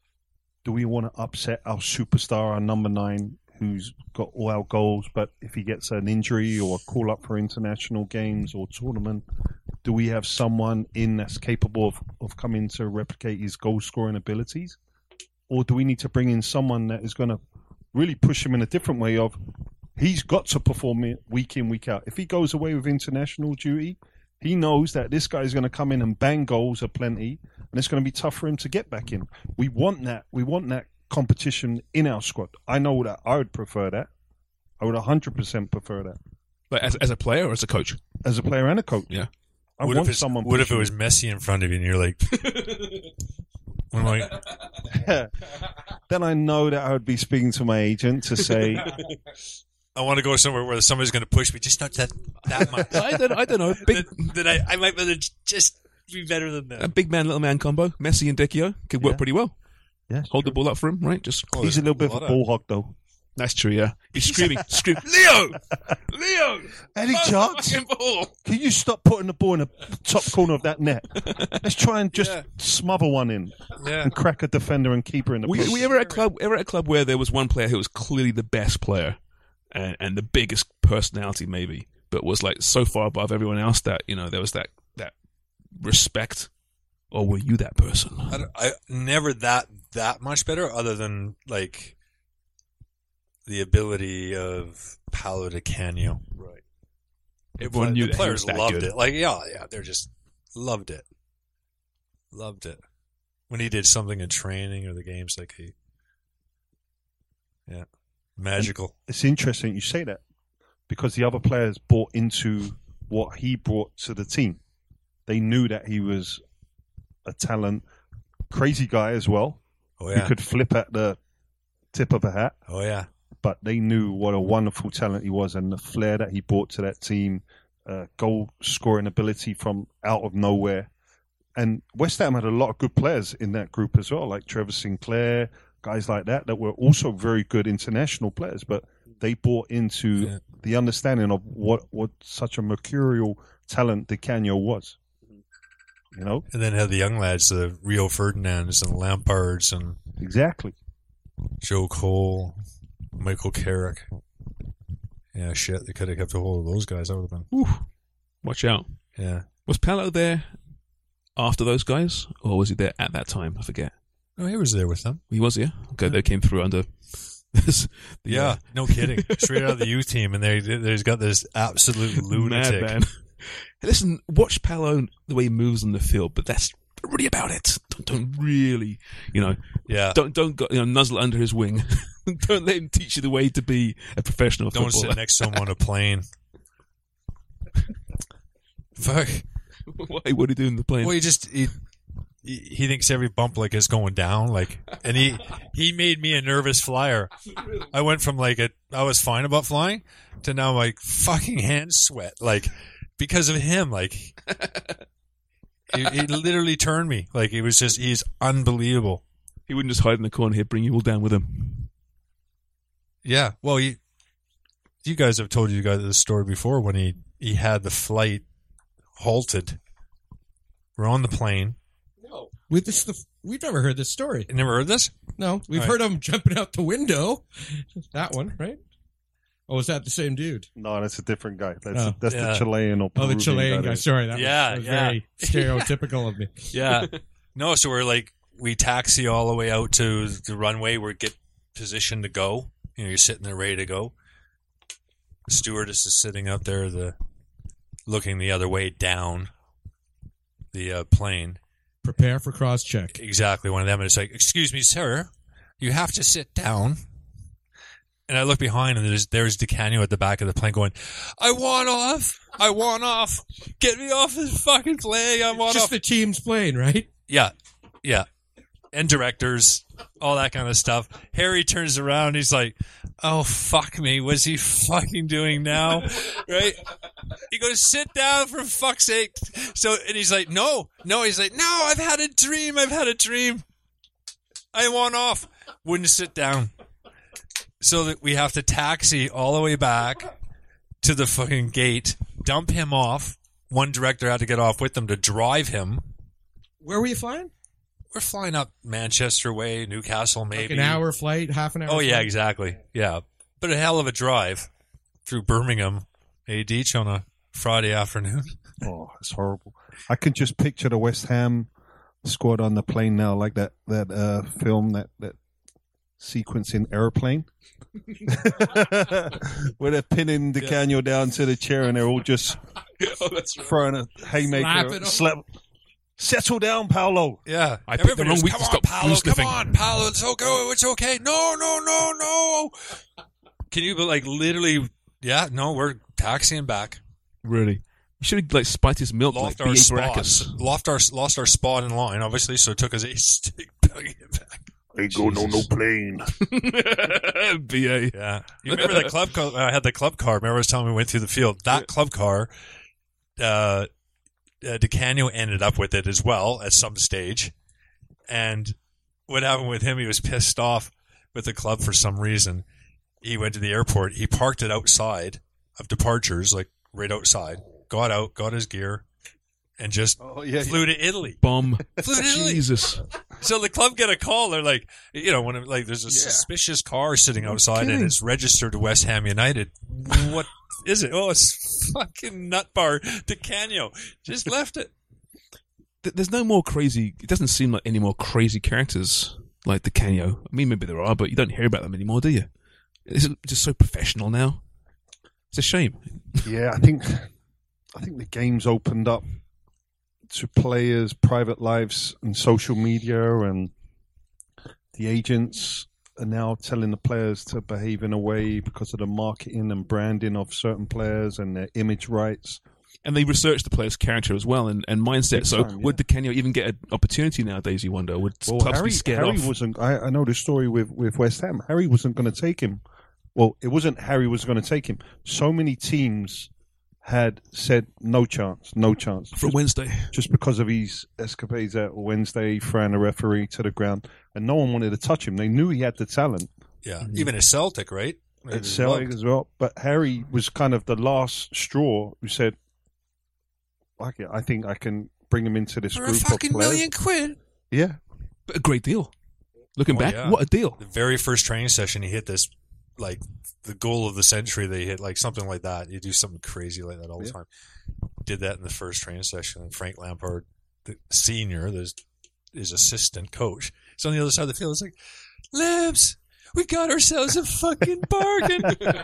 do we want to upset our superstar, our number 9, who's got all our goals, but if he gets an injury or a call up for international games or tournament, do we have someone in that's capable of coming to replicate his goal scoring abilities? Or do we need to bring in someone that is going to really push him in a different way of, he's got to perform it week in, week out. If he goes away with international duty, he knows that this guy is going to come in and bang goals aplenty, and it's going to be tough for him to get back in. We want that. We want that competition in our squad. I know that I would prefer that. I would 100% prefer that. Like as a player or as a coach? As a player and a coach. Yeah. I What want if someone. What if it was Messi in front of you and you're like, I'm like, Then I know that I would be speaking to my agent to say, I want to go somewhere where somebody's going to push me, just not that much. I don't know. that I might better just be better than that. A big man, little man combo, Messi and Dicchio, could work pretty well. yeah, Hold the ball up for him, right? Just he's a little bit of a ball hog, though. That's true, yeah. He's screaming, Leo! Eddie Pass the Jones, fucking ball! can you stop putting the ball in the top corner of that net? Let's try and just smother one in and crack a defender and keeper in the post. We ever at a club where there was one player who was clearly the best player and the biggest personality maybe, but was like so far above everyone else that, there was that respect? Or were you that person? I never that much better, other than like the ability of Paolo Di Canio. Right. Everyone knew the that he players was that loved good. it. Like, yeah, they're just loved it. Loved it. When he did something in training or the games, like magical. It's interesting you say that because the other players bought into what he brought to the team. They knew that he was a talent, crazy guy as well. Oh, yeah. He could flip at the tip of a hat. Oh, yeah. But they knew what a wonderful talent he was and the flair that he brought to that team, goal scoring ability from out of nowhere. And West Ham had a lot of good players in that group as well, like Trevor Sinclair, guys like that were also very good international players. But they bought into the understanding of what such a mercurial talent Di Canio was. You know? And then had the young lads, the Rio Ferdinands and Lampards and Exactly. Joe Cole, Michael Carrick. Yeah, shit, they could have kept a hold of those guys. That would have been... Watch out. Yeah. Was Paolo there after those guys, or was he there at that time? I forget. No, he was there with them. He was, yeah? Okay, they came through under... No kidding. Straight out of the youth team, and there's got this absolute lunatic. Madman. Listen, watch Paolo the way he moves on the field, but that's really about it. Don't really, don't go, nuzzle under his wing. Don't let him teach you the way to be a professional Don't footballer. sit next to him on a plane. Fuck. Why? What are you doing in the plane? Well, he thinks every bump like is going down, and he made me a nervous flyer. I went from I was fine about flying to now my fucking hands sweat, because of him. He literally turned me. He's unbelievable. He wouldn't just hide in the corner. He'd bring you all down with him. Yeah. Well, you guys have told you guys the story before when he had the flight halted. We're on the plane. No. We've never heard this story. You never heard this? No. We've All heard him jumping out the window. That one, right? Oh, is that the same dude? No, that's a different guy. Yeah. The Chilean or Peruvian the Chilean guy. Sorry, that was very stereotypical of me. Yeah. No, so we taxi all the way out to the runway. We get positioned to go. You're sitting there ready to go. The stewardess is sitting out there, looking the other way down the plane. Prepare for cross-check. Exactly, one of them. And it's like, excuse me, sir, you have to sit down. And I look behind, and there's Di Canio at the back of the plane going, I want off. Get me off this fucking plane. I want Just off. the team's plane, right? Yeah. And directors, all that kind of stuff. Harry turns around, he's like, oh, fuck me. What's he fucking doing now? Right? He goes, sit down for fuck's sake. And he's like, no. He's like, no, I've had a dream. I want off. Wouldn't sit down. So that we have to taxi all the way back to the fucking gate, dump him off. One director had to get off with them to drive him. Where were you flying? We're flying up Manchester way, Newcastle maybe. An hour flight, half an hour Oh, flight? yeah, exactly. Yeah. But a hell of a drive through Birmingham, Deach on a Friday afternoon. Oh, it's horrible. I can just picture the West Ham squad on the plane now, like that film, that sequence in Airplane. Where they're pinning Di Canio down to the chair and they're all just throwing a haymaker. Settle down, Paolo. Yeah. I picked the wrong week to stop Paolo, sniffing. come on, Paolo, it's okay. No. Can you, literally, we're taxiing back. Really? You should have, spiked his milk Lost like our B.A. Baracus. spots. Lost our spot in line, obviously, so it took us 8 to get back. Ain't going on no plane. B.A. Yeah. You remember that club car? I had the club car. Remember I was telling me we went through the field. That club car, Di Canio ended up with it as well at some stage. And what happened with him, he was pissed off with the club for some reason. He went to the airport. He parked it outside of departures, right outside. Got out, got his gear, and just flew to Italy. Bomb. Flew to Italy. Jesus. So the club get a call. They're like, when there's a suspicious car sitting outside and it's registered to West Ham United. What is it? Oh, it's fucking nut bar Di Canio. Just left it. There's no more crazy. It doesn't seem like any more crazy characters like Di Canio. I mean, maybe there are, but you don't hear about them anymore, do you? It's just so professional now. It's a shame. Yeah, I think the game's opened up to players' private lives and social media, and the agents are now telling the players to behave in a way because of the marketing and branding of certain players and their image rights. And they research the player's character as well and mindset. Big So time, would the Kenyo even get an opportunity nowadays, you wonder? Would clubs be scared Harry off? wasn't. I know the story with West Ham. Harry wasn't going to take him. Well, it wasn't Harry was going to take him. So many teams had said no chance. For Wednesday. Just because of his escapades at Wednesday, throwing the referee to the ground, and no one wanted to touch him. They knew he had the talent. Yeah, even at Celtic, right? At Celtic as well. But Harry was kind of the last straw who said, "Okay, I think I can bring him into this group of players." £1,000,000. Yeah, But a great deal. Looking back, yeah. what a deal. The very first training session, he hit this, like, the goal of the century. They hit, like, something like that. You do something crazy like that all the time. Did that in the first training session. And Frank Lampard, the senior, his assistant coach, is on the other side of the field. It's like, Labs, we got ourselves a fucking bargain.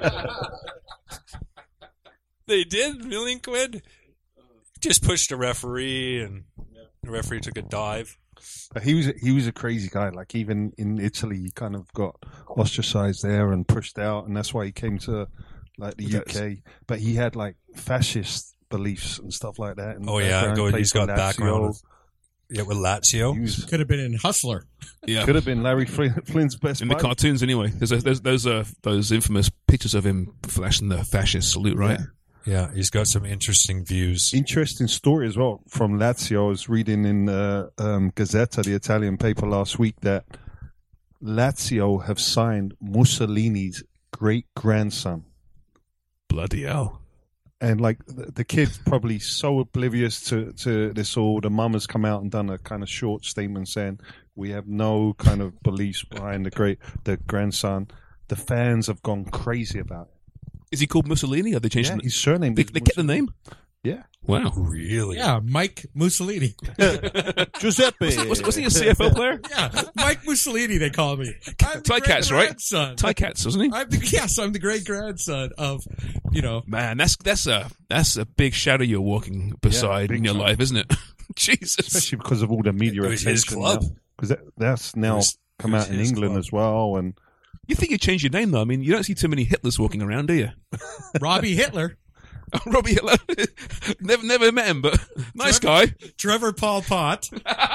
They did, £1,000,000. Just pushed the referee, and the referee took a dive. but he was a crazy guy. Like even in Italy, he kind of got ostracized there and pushed out, and that's why he came to like the UK. But he had like fascist beliefs and stuff like that. And Oh yeah, he's got background. With Lazio. He Could have been in Hustler. Yeah. could have been Larry Flynn's best In the buddy. cartoons, anyway. There's those infamous pictures of him flashing the fascist salute, right? Yeah, he's got some interesting views. Interesting story as well from Lazio. I was reading in the Gazzetta, the Italian paper, last week that Lazio have signed Mussolini's great-grandson. Bloody hell. And like the kid's probably so oblivious to this all. The mum has come out and done a kind of short statement saying we have no kind of beliefs behind the grandson. The fans have gone crazy about it. Is he called Mussolini? Have they changed Yeah, the his surname. They is kept the Mussolini. name? Yeah, Wow. Really? Yeah, Mike Mussolini. Giuseppe. Was he a CFL player? Yeah, Mike Mussolini, they call me. I'm the Ty Cats, right? grandson. Ty Cats, wasn't he? I'm the great grandson of, Man, that's a big shadow you're walking beside big in your time. life, isn't it? Jesus. Especially because of all the media It was his attention. club. Because that's now come it was out in his England club. as well. And You think you'd change your name, though? I mean, you don't see too many Hitlers walking around, do you? Robbie Hitler, Robbie Hitler. never met him, but nice guy. Trevor Paul Pott.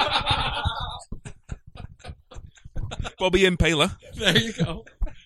Bobby Impaler. There you go.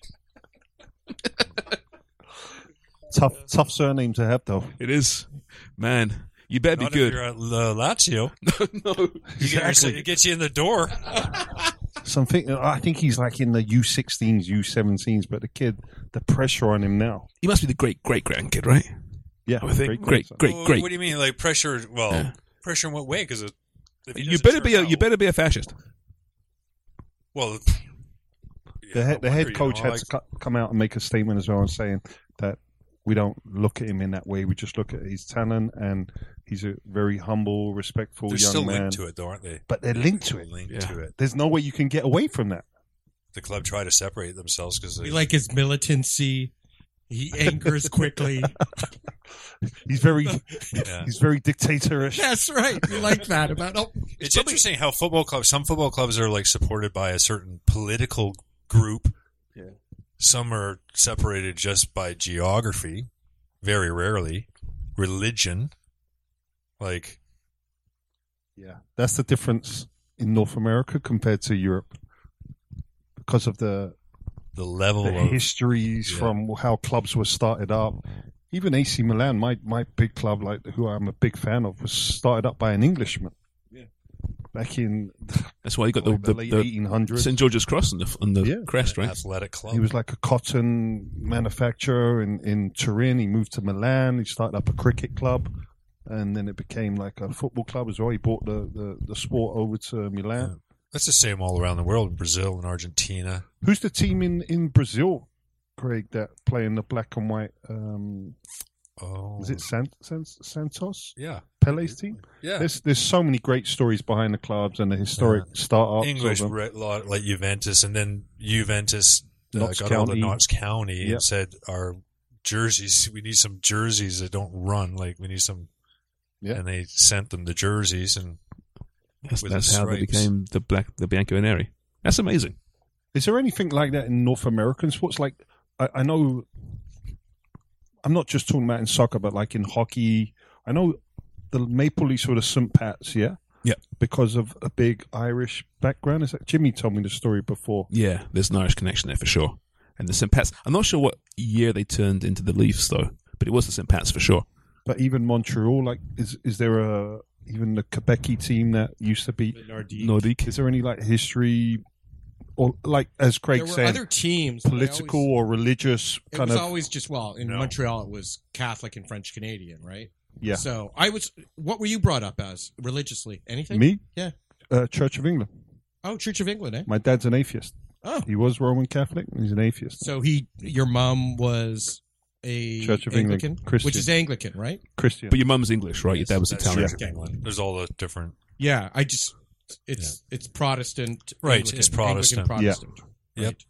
tough surname to have, though. It is. Man, you better Not be if good. you're at Lazio. No. It gets you in the door. Something. I think he's like in the U16s, U17s, but the kid, the pressure on him now. He must be the great-great-grandkid, right? Yeah, I think. great. Great. What do you mean, like pressure? Well, Yeah. pressure in what way? Because You better be a fascist. Well, The head coach had to come out and make a statement as well, and saying that we don't look at him in that way. We just look at his talent, and he's a very humble, respectful They're young still man. linked to it, though, aren't they? But they're linked to it. Linked to it. There's no way you can get away from that. The club try to separate themselves because We like his militancy. He angers quickly. He's very Yeah. he's very dictatorish. That's right. We like that about. Oh, It's interesting how some football clubs are like supported by a certain political group. Yeah. Some are separated just by geography, very rarely. Religion. Like, Yeah, that's the difference in North America compared to Europe because of the level of histories from how clubs were started up. Even AC Milan, my big club, like who I'm a big fan of, was started up by an Englishman. Yeah, back in That's why you got the the late 1800s. St. George's Cross on the crest, right? athletic club. He was like a cotton manufacturer in Turin. He moved to Milan. He started up a cricket club, and then it became like a football club as well. He brought the sport over to Milan. That's the same all around the world, in Brazil and Argentina. Who's the team in Brazil, Craig, that play in the black and white? Is it Santos? Yeah. Pele's team? Yeah. There's so many great stories behind the clubs and the historic start-ups. English, of them. like Juventus, and then Juventus Notts got hold of County. Notts County Yep. and said, our jerseys, we need some jerseys that don't run. Like, we need some. Yeah. And they sent them the jerseys, and That's with the how they stripes. became the Bianco Neri. That's amazing. Is there anything like that in North American sports? Like, I know, I'm not just talking about in soccer, but like in hockey. I know the Maple Leafs were the St. Pats, yeah? Yeah. Because of a big Irish background. Is that Jimmy told me the story before? Yeah, there's an Irish connection there for sure. And the St. Pats, I'm not sure what year they turned into the Leafs though, but it was the St. Pats for sure. But even Montreal, like, is there even the Quebec team that used to be Nordique. Is there any like history, or like as Craig There were said, other teams, but I political always- or religious It kind was of? always just in No. Montreal it was Catholic and French Canadian, right? Yeah. So I was. What were you brought up as religiously? Anything? Me? Yeah. Church of England. Oh, Church of England, eh? My dad's an atheist. Oh, He was Roman Catholic. He's an atheist. so your mom was a Church of England Anglican, Christian. which is Anglican, right? Christian. But your mum's English, right? Your dad was That's Italian. Church of England. There's all the different. Yeah, it's Protestant, Right, Anglican, it's Protestant. Anglican Protestant. Yep. Right.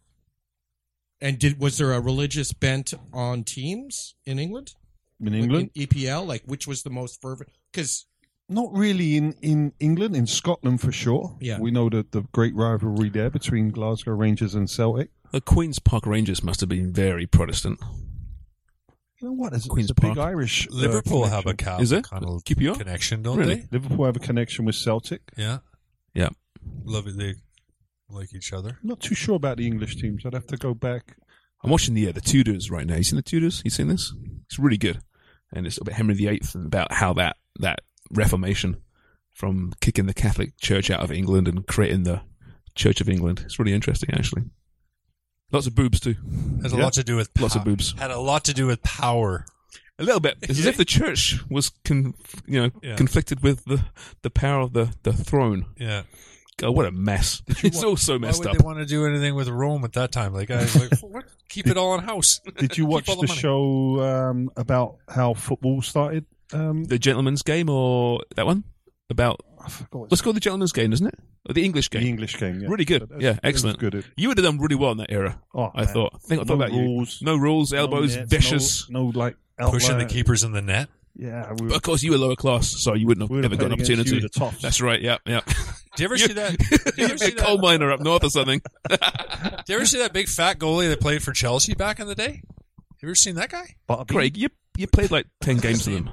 And was there a religious bent on teams in England? in England? in EPL, like which was the most fervent? Because Not really in England. In Scotland, for sure. Yeah. We know the great rivalry there between Glasgow Rangers and Celtic. The Queen's Park Rangers must have been very Protestant. You know what? There's Queen's a big Park. Irish. Liverpool have a connection. Catholic Is it? kind of Keep you up? connection, don't Really? they? Liverpool have a connection with Celtic. Yeah. Yeah. Love it. They like each other. I'm not too sure about the English teams. I'd have to go back. I'm watching the Tudors right now. You seen the Tudors? You seen this? It's really good, and it's about Henry VIII and about how that Reformation from kicking the Catholic Church out of England and creating the Church of England. It's really interesting, actually. Lots of boobs too. Has a Yeah. lot to do with Lots of boobs. Had a lot to do with power. A little bit. It's as if the church was Yeah. conflicted with the power of the throne. Yeah. God, what a mess! It's all so Why messed would up. they want to do anything with Rome at that time? Like, what? Keep it all in house. Did you watch all the the money. show about how football started? The Gentleman's Game, or that one about I forgot. let's call it the Gentleman's Game, isn't it? Or the English Game. The English game. Yeah. Really good. But Yeah, it was excellent. Good. You would have done really well in that era. Oh, I man. thought. I thought No about rules. you. No rules, elbows, No nets, vicious. No like Pushing the outline. keepers in the net. Yeah, But of course, you were lower class, so you wouldn't have we would ever have got an played against opportunity. you, the tops. That's right. Yeah, yeah. Do you ever see that? Do you You're ever see a coal that? miner up north or something. Do you ever see that big fat goalie that played for Chelsea back in the day? You ever seen that guy? Butterbean. Craig, you played like 10 games with him.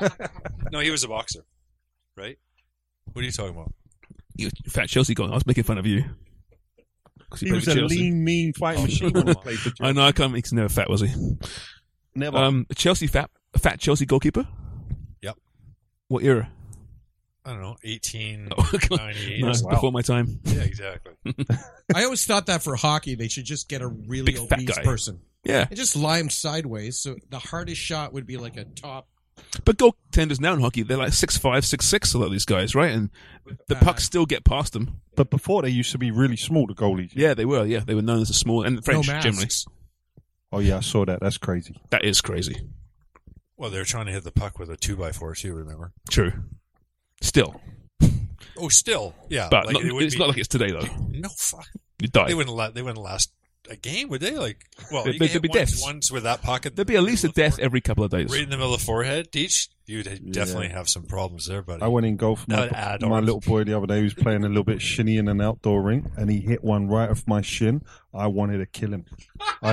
No, he was a boxer, right? What are you talking about? You fat Chelsea guy. I was making fun of you. 'Cause you He played was for a Chelsea. lean, mean fighting machine when he played for Chelsea. I know. I can't. He's never fat, was he? Never. A fat Chelsea goalkeeper. Yep. What era? I don't know, 1898. No, or it's something. before my time. Yeah, exactly. I always thought that for hockey, they should just get a really Big fat obese guy. person Yeah, and just lie him sideways. So the hardest shot would be like a top. but goaltenders now in hockey, they're like 6'5", 6'6", a lot of these guys, right? And the pucks still get past them. But before they used to be really small, the goalies. Yeah, they were. Yeah, they were known as a small and French no masks. generally. Oh yeah, I saw that. That's crazy. That is crazy. Well, they're trying to hit the puck with a 2x4 too, remember? True. Still, Oh, still, yeah. but like, it would it's be- not like it's today though. No, fuck. You die. They wouldn't last a game, would they? Like, well, There- you there'd get be deaths. ones with that pocket. There'd be at least a death every couple of days. right in the middle of the forehead. Teach, you'd definitely have some problems there, buddy. I went in golf. That would add My on. little boy the other day was playing a little bit shinny in an outdoor rink, and he hit one right off my shin. I wanted to kill him. I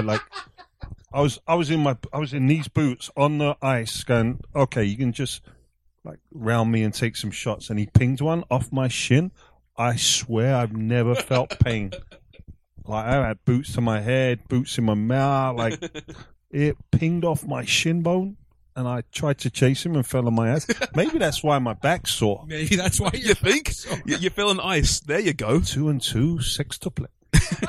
was in these boots on the ice, going, okay, you can just like round me and take some shots. And he pinged one off my shin. I swear I've never felt pain. Like I had boots to my head, boots in my mouth. Like it pinged off my shin bone, and I tried to chase him and fell on my ass. Maybe that's why my back's sore. Maybe that's why You think? You're feeling ice. There you go. 2 and 2, 6 to play.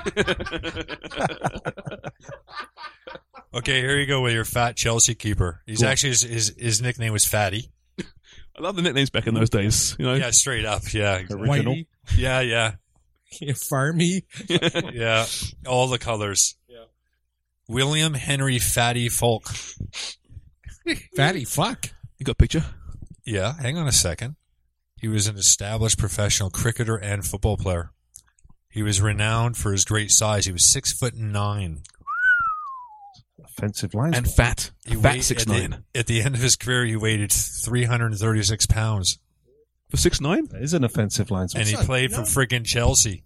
Okay, here you go with your fat Chelsea keeper. He's actually his nickname was Fatty. I love the nicknames back in those days. You know, Yeah, straight up. Yeah, exactly. Original. Whitey, yeah, Farmy. yeah. All the colors. Yeah. William Henry Fatty Folk. Fatty, fuck. you got a picture? Yeah, hang on a second. He was an established professional cricketer and football player. He was renowned for his great size. He was 6'9". Offensive line. And fat. He Fat weighed- 6'9". At the end of his career, he weighed 336 pounds. For 6'9"? That is an offensive linesman. And he played for friggin' Chelsea.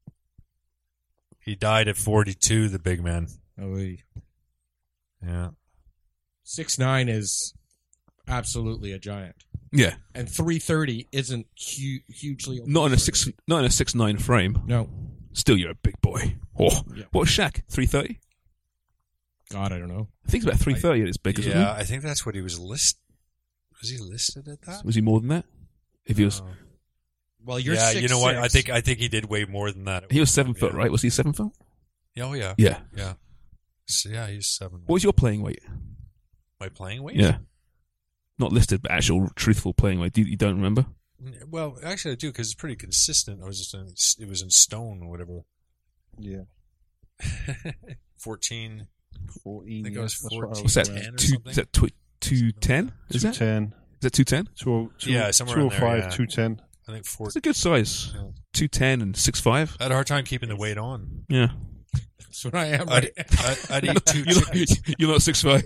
He died at 42, the big man. Oh, Yeah. 6'9" is absolutely a giant. Yeah. And 330 isn't hugely. Not in a 6'9" frame. No. Still, you're a big boy. Oh, Yeah. what was Shaq? 330? God, I don't know. I think it's about 330 at his biggest. Yeah, Wasn't I think that's what he was listed. Was he listed at that? he? Was he more than that? If he was, Well, you're Yeah, 6'6". you know what? I think he did way more than that. he was 7 foot, Yeah. right? Was he 7 foot? Oh yeah. Yeah. Yeah. So, yeah, he's 7. What was your playing weight? My playing weight? Yeah. Not listed, but actual truthful playing weight. You don't remember? Well, actually, I do because it's pretty consistent. It was in stone or whatever. Yeah. 14. 14. I think it was that's what I 14. What's that? 10 or Two, something? is that 210? Is that? 210. Is that 210? Yeah, somewhere in there, 205, yeah. 210. I think 14. It's a good size. Yeah. 210 and 6'5". I had a hard time keeping the weight on. Yeah. That's what I am. I'd, Right? I'd eat 2 You're chickens. not, you're not 6'5".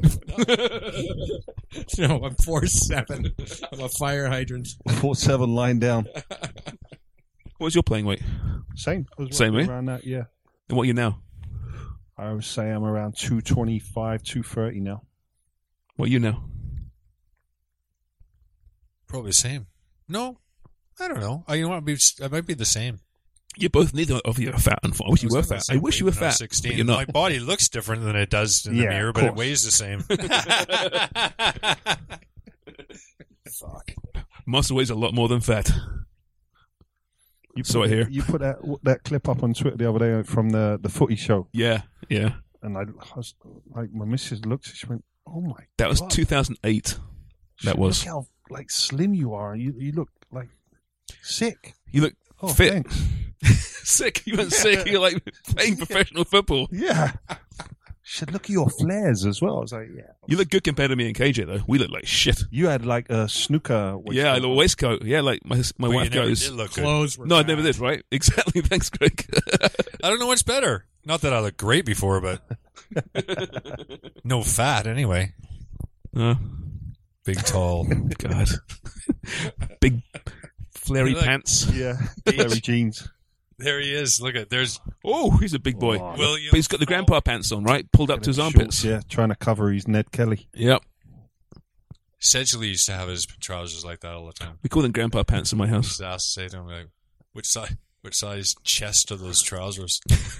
No, I'm 4'7". I'm a fire hydrant. 4'7" lying down. What was your playing weight? Same. I was Same, right eh? around that, yeah. And what are you now? I would say I'm around 225, 230 now. What are you now? Probably the same. No, I don't know. You know what? I might be the same. You both neither of you are fat. I wish you were fat. I wish you were When I was fat. 16. But you're not. My body looks different than it does in the Yeah, mirror, of but it course. weighs the same. Fuck. Muscle weighs a lot more than fat. So I hear. You put that clip up on Twitter the other day from the footy show, Yeah, yeah. and I was like, my missus looked, she went, "Oh my!" That was God. 2008. That Look was. how slim you are. You look like sick. You look Oh, fit. thanks. Sick. You weren't sick. You're like playing professional football. Yeah. Should look at your flares as well. I was like, yeah. You look good compared to me and KJ, though. We look like shit. You had like a snooker. Yeah, a little waistcoat. Yeah, like my But wife you never goes. did look good. Clothes were No, I fat. never did, right? Exactly. Thanks, Greg. I don't know what's better. Not that I looked great before, but no fat anyway. Big, tall. God. Big, flary Look. pants. Yeah. Very jeans. There he is. Look at there's Oh, he's a big boy. Oh, William. But he's got the grandpa pants on, right? Pulled up to his armpits. Shorts, yeah, trying to cover his Ned Kelly. Yep. Sedgley used to have his trousers like that all the time. We call them grandpa pants in my I house. used to ask, say to him, like, which size chest are those trousers?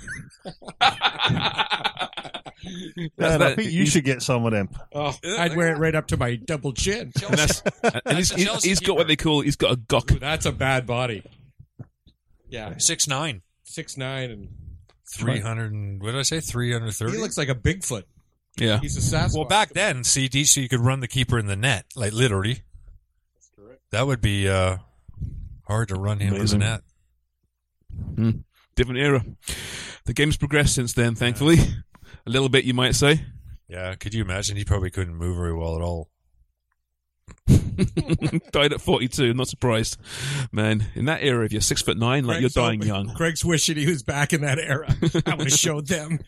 Dad, I think you should get some of them. Oh, I'd wear it right up to my double chin. And, and he's got what they call, he's got a gawk. Ooh, that's a bad body. Yeah, 6'9", 6'9", and 300, and what did I say? 330. he looks like a Bigfoot. Yeah. He's a Sasquatch. Well, back then, CD, so you could run the keeper in the net, like literally. That would be hard to run him in the Amazing. net. Different era. The game's progressed since then, thankfully. A little bit, you might say. Yeah, could you imagine? He probably couldn't move very well at all. Died at 42. Not surprised, man. In that era, if you're 6'9", like Craig's you're dying hoping- young. Craig's wishing he was back in that era. I would have showed them.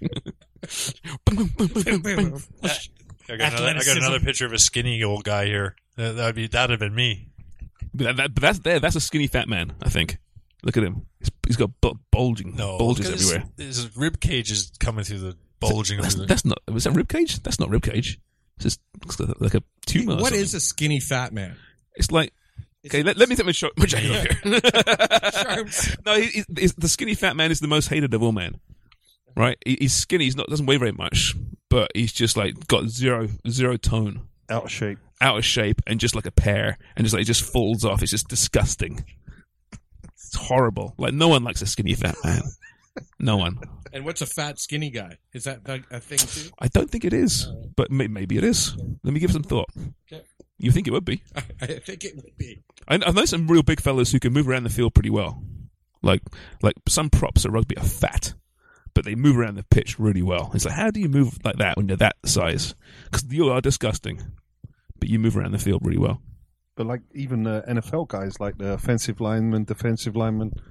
I got another picture of a skinny old guy here. That'd have been me. But that's a skinny fat man, I think. Look at him. He's got bulges because everywhere. His rib cage is coming through the bulging. That's not. Was that rib cage? That's not rib cage. It's just looks like a tumor. or What something. is a skinny fat man? It's like. Okay, let me take my jacket off here. No, the skinny fat man is the most hated of all men. Right? He's skinny. He's not doesn't weigh very much, but he's just like got zero tone, Out of shape. out of shape, and just like a pear, and just like it just falls off. It's just disgusting. It's horrible. Like no one likes a skinny fat man. No one. And what's a fat skinny guy? Is that a thing too? I don't think it is, but maybe it is. Let me give it some thought. Okay. You think it would be? I think it would be. I know some real big fellas who can move around the field pretty well. Like some props at rugby are fat, but they move around the pitch really well. It's like, how do you move like that when you're that size? Because you are disgusting, but you move around the field really well. But like even the NFL guys, like the offensive linemen, defensive linemen,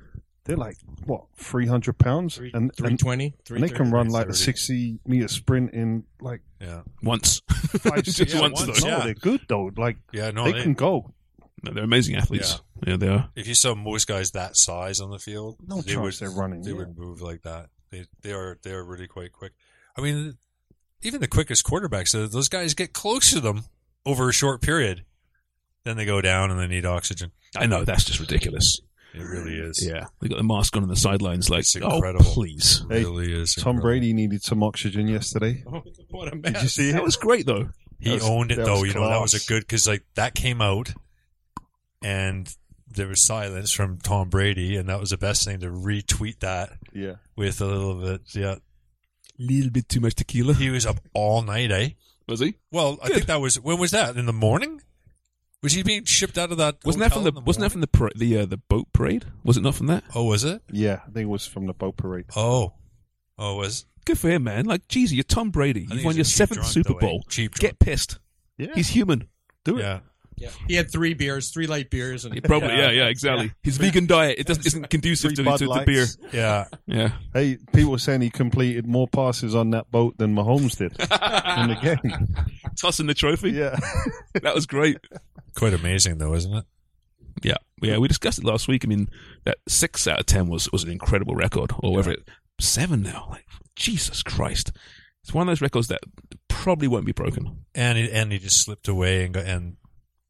they're like, what, 300 pounds? And 320? and they can run like a 330. 60-meter sprint in like Yeah. Once. 5-6 Yeah, months. once, No, yeah. they're good though. Like, Yeah, no, they can go. No, they're amazing athletes. Yeah, they are. If you saw most guys that size on the field, No chance they're running. They yeah. would move like that. They are really quite quick. I mean, even the quickest quarterbacks, those guys get close to them over a short period. Then they go down and they need oxygen. I know, that's just ridiculous. It really is. Yeah. They got the mask on the sidelines like, It's oh, incredible. please. It really is. Tom incredible. Brady needed some oxygen yesterday. What a Did mess. you see That it? was great, though. He That was- owned it that though. was That was a class. good, because like that came out and there was silence from Tom Brady, and that was the best thing to retweet that Yeah. with a little bit. Yeah. Little bit too much tequila. He was up all night, eh? Was he? Well, I think that was, when was that? In the morning? Was he being shipped out of that? Wasn't that from hotel in the boat parade? Was it not from that? Oh, was it? Yeah, I think it was from the boat parade. Oh, it was. Good for him, man. Like, geez, you're Tom Brady. think You've won he's your a cheap 7th drunk, Super though, eh? Bowl. Cheap Get drunk. pissed. Yeah. He's human. Do it. Yeah. Yeah. He had 3 beers, 3 light beers. And Probably, yeah, exactly. His vegan diet isn't conducive Three to Bud the beer. Lights. Yeah. Yeah. Hey, people were saying he completed more passes on that boat than Mahomes did in the game. Tossing the trophy. Yeah. That was great. Quite amazing, though, isn't it? Yeah, we discussed it last week. I mean, that 6 out of 10 was an incredible record, or whether it 7 now. Like, Jesus Christ. It's one of those records that probably won't be broken. And he just slipped away and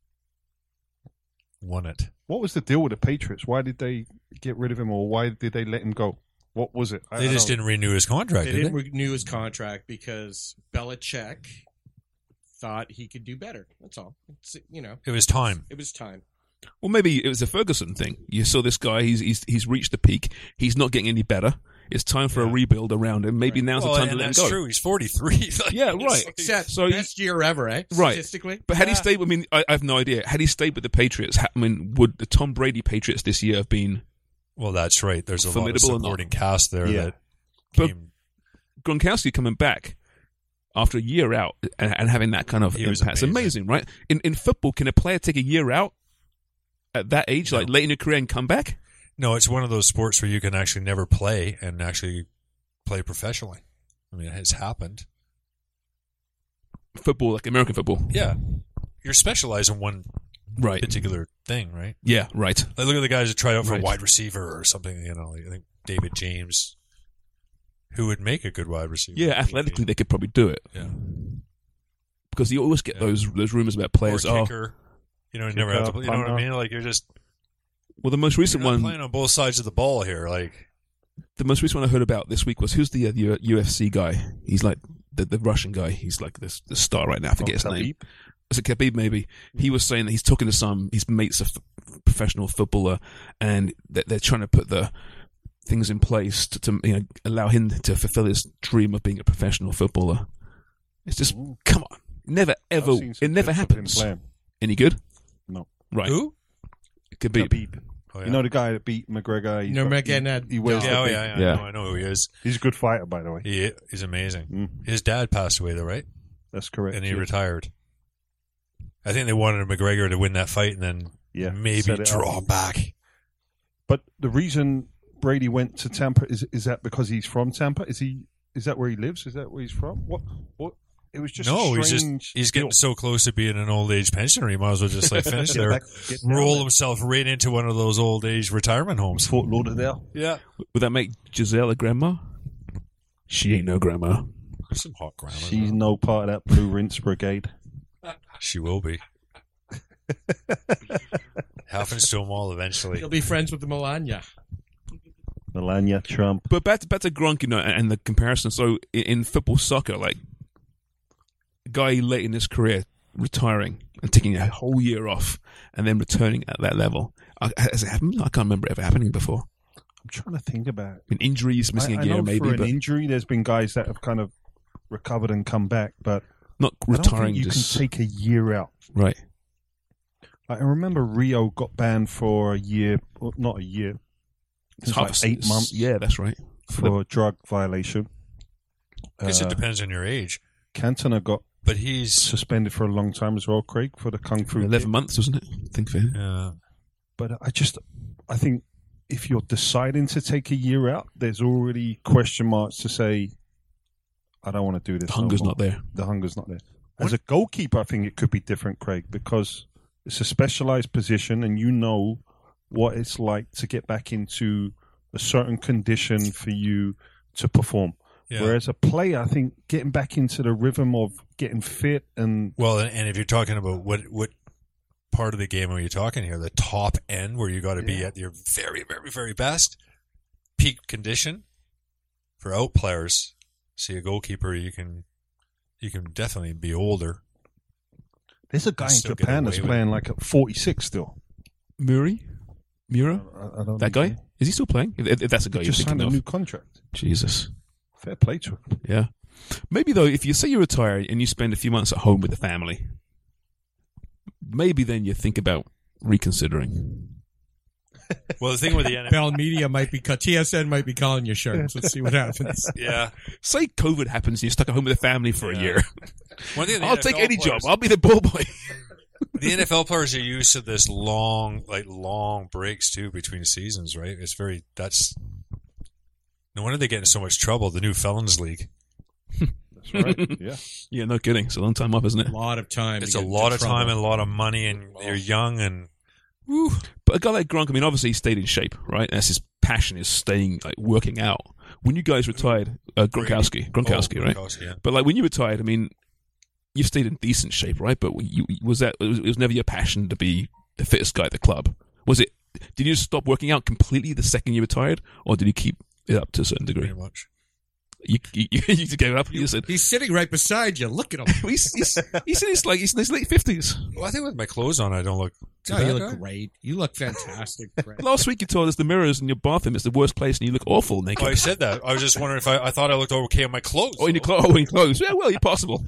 won it. What was the deal with the Patriots? Why did they get rid of him, or why did they let him go? What was it? They just didn't renew his contract, They did didn't they? renew his contract because Belichick thought he could do better. That's all. It's, It was time. it was time. Well, maybe it was a Ferguson thing. You saw this guy; he's reached the peak. He's not getting any better. It's time for a rebuild around him. Maybe now's the time to and let him that's go. true. He's 43. Like, Yeah, it's right. like- Except So best year ever, eh? Right. Statistically. But had he stayed, I have no idea. Had he stayed with the Patriots, would the Tom Brady Patriots this year have been Well, that's right. There's a lot of Formidable or not? supporting cast there Yeah. that But- came. Gronkowski coming back after a year out and having that kind of He was impact? It's amazing. amazing, right? In football, can a player take a year out at that age, like late in your career, and come back? No, it's one of those sports where you can actually never play and actually play professionally. I mean, it has happened. Football, like American football, Yeah. You're specialized in one right? particular thing, right? Yeah, right. Like, look at the guys that tried out for Right. a wide receiver or something, like, I think David James, who would make a good wide receiver. Yeah, athletically, they could probably do it Yeah. because you always get Yeah. those rumors about players. Or kicker. You never have to play. You know what I punter. mean? Like, you're just Well, the most recent you're not one, playing on both sides of the ball here. Like, the most recent one I heard about this week was who's the UFC guy? He's like the Russian guy. He's like the star right now. I forget his name. Khabib? Was it Khabib? Maybe he was saying that he's talking to some his mates, professional footballer, and they're trying to put the things in place to allow him to fulfill his dream of being a professional footballer. It's just come on, never ever, I've seen some it never clips of him happens. playing. Any good? No. Right? who? Khabib. Khabib. Oh, yeah. You know the guy that beat McGregor? He's Nurmagomedov. he wears Yeah, the oh, big- yeah. Yeah. I know who he is. He's a good fighter, by the way. He's amazing. Mm. His dad passed away, though, right? That's correct. And he yeah. retired. I think they wanted McGregor to win that fight and then Yeah, maybe set it draw up. back. But the reason Brady went to Tampa is that because he's from Tampa? Is that where he lives? Is that where he's from? What? It was just No, a he's strange getting deal. so close to being an old age pensioner. He might as well just like finish Get there, back- get down roll there. himself right into one of those old age retirement homes. Fort Lauderdale. Yeah, Would that make Giselle a grandma? She ain't no grandma. there's some hot grammar. She's no part of that Blue Rinse Brigade. She will be. Happens to them all eventually. He'll be friends with the Melania. Melania Trump. But back to Gronk, and the comparison. So in football, soccer, like a guy late in his career retiring and taking a whole year off and then returning at that level. Has it happened? I can't remember it ever happening before. I'm trying to think about it. I mean, injuries, missing I a year, know maybe, for an but injury, there's been guys that have kind of recovered and come back, but not I don't retiring. think you just can take a year out. right. Like, I remember Rio got banned for a year, well, not a year. It was like 8 months Yeah, that's right. for a drug violation. I guess it depends on your age. Cantona got But he's suspended for a long time as well, Craig, for the Kung Fu 11 kick. months, wasn't it? I think for him. yeah. But I think if you're deciding to take a year out, there's already question marks to say, I don't want to do this. The hunger's not there. The hunger's not there. As a goalkeeper, I think it could be different, Craig, because it's a specialized position and you know what it's like to get back into a certain condition for you to perform. Yeah. Whereas a player, I think getting back into the rhythm of getting fit and... Well, and if you're talking about what part of the game are you talking here? The top end where you got to be at your very, very, very best peak condition for out players. See, a goalkeeper, you can definitely be older. There's a guy in Japan that's playing like at 46 still. Mura? I don't that guy? Is he still playing? If that's a guy he you're just thinking signed of. a new contract. Jesus. Fair play to him. Yeah. Maybe, though, if you say you retire and you spend a few months at home with the family, maybe then you think about reconsidering. Well, the thing with the NFL... Bell Media TSN might be calling you sharks. Let's see what happens. Yeah. Say COVID happens and you're stuck at home with the family for a year. I'll take any job. I'll be the ball boy. The NFL players are used to this long breaks, too, between seasons, right? No wonder they get in so much trouble. The new Felons League. That's right. Yeah. Yeah, no kidding. It's a long time off, isn't it? A lot of time. It's a lot of time and a lot of money, and they're young and. Woo. But a guy like Gronk, I mean, obviously he stayed in shape, right? That's his passion, is staying, working out. When you guys retired, Gronkowski, right? Gronkowski, yeah. But when you retired, I mean, you stayed in decent shape, right? But it was never your passion to be the fittest guy at the club. Was it? Did you just stop working out completely the second you retired, or did you keep it up to a certain degree? Pretty much. You gave it up. You said he's sitting right beside you. Look at him. he's in his late 50s. Well, I think with my clothes on, I don't look. No, you look great. You look fantastic. Last week you told us the mirrors in your bathroom is the worst place, and you look awful naked. Oh, I said that. I was just wondering if I thought I looked okay in my clothes. Oh, in your clothes. Yeah, well, you're possible.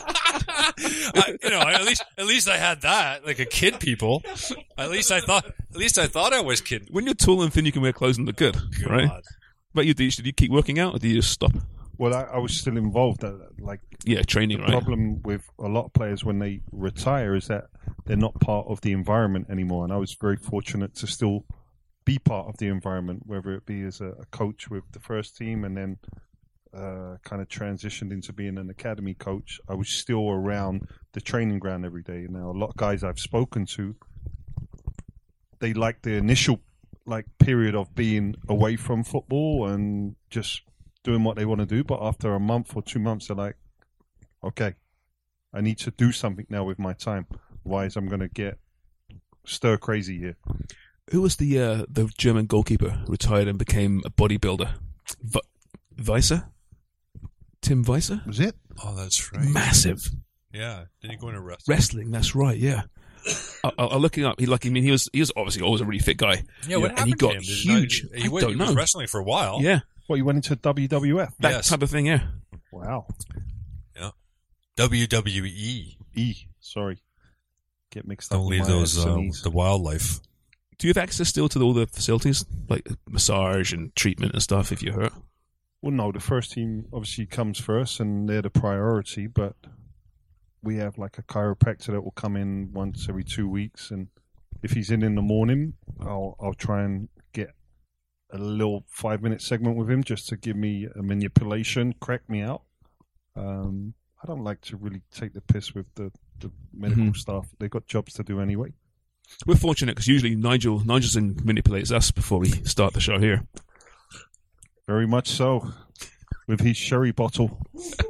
At least I had that, like a kid. People. At least I thought I was kidding. When you're tall and thin, you can wear clothes and look good, right? But did you keep working out, or did you just stop? Well, I was still involved. Training. The right? problem with a lot of players when they retire is that they're not part of the environment anymore. And I was very fortunate to still be part of the environment, whether it be as a coach with the first team and then kind of transitioned into being an academy coach. I was still around the training ground every day. Now, a lot of guys I've spoken to, they like the initial period of being away from football and just doing what they want to do, but after a month or 2 months, they're like, okay, I need to do something now with my time. Otherwise, I'm going to get stir crazy here. Who was the German goalkeeper who retired and became a bodybuilder? Weiser? Tim Weiser? Was it? Oh, that's right. Massive. Yeah. Didn't he go into wrestling? Wrestling, that's right, yeah. I'm looking up. He was obviously always a really fit guy. Yeah, what happened he got to him? huge. He was wrestling for a while. Yeah. Well, he went into WWF. That type of thing, yeah. Wow. Yeah. WWE. Sorry. Get mixed up. Don't leave those the wildlife. Do you have access still to all the facilities, like massage and treatment and stuff if you're hurt? Well, no. The first team obviously comes first, and they're the priority. But we have like a chiropractor that will come in once every 2 weeks, and if he's in the morning, I'll try and get a little 5-minute segment with him just to give me a manipulation, crack me out. I don't like to really take the piss with the medical staff. They've got jobs to do anyway. We're fortunate because usually Nigel's in manipulates us before we start the show here. Very much so. With his sherry bottle.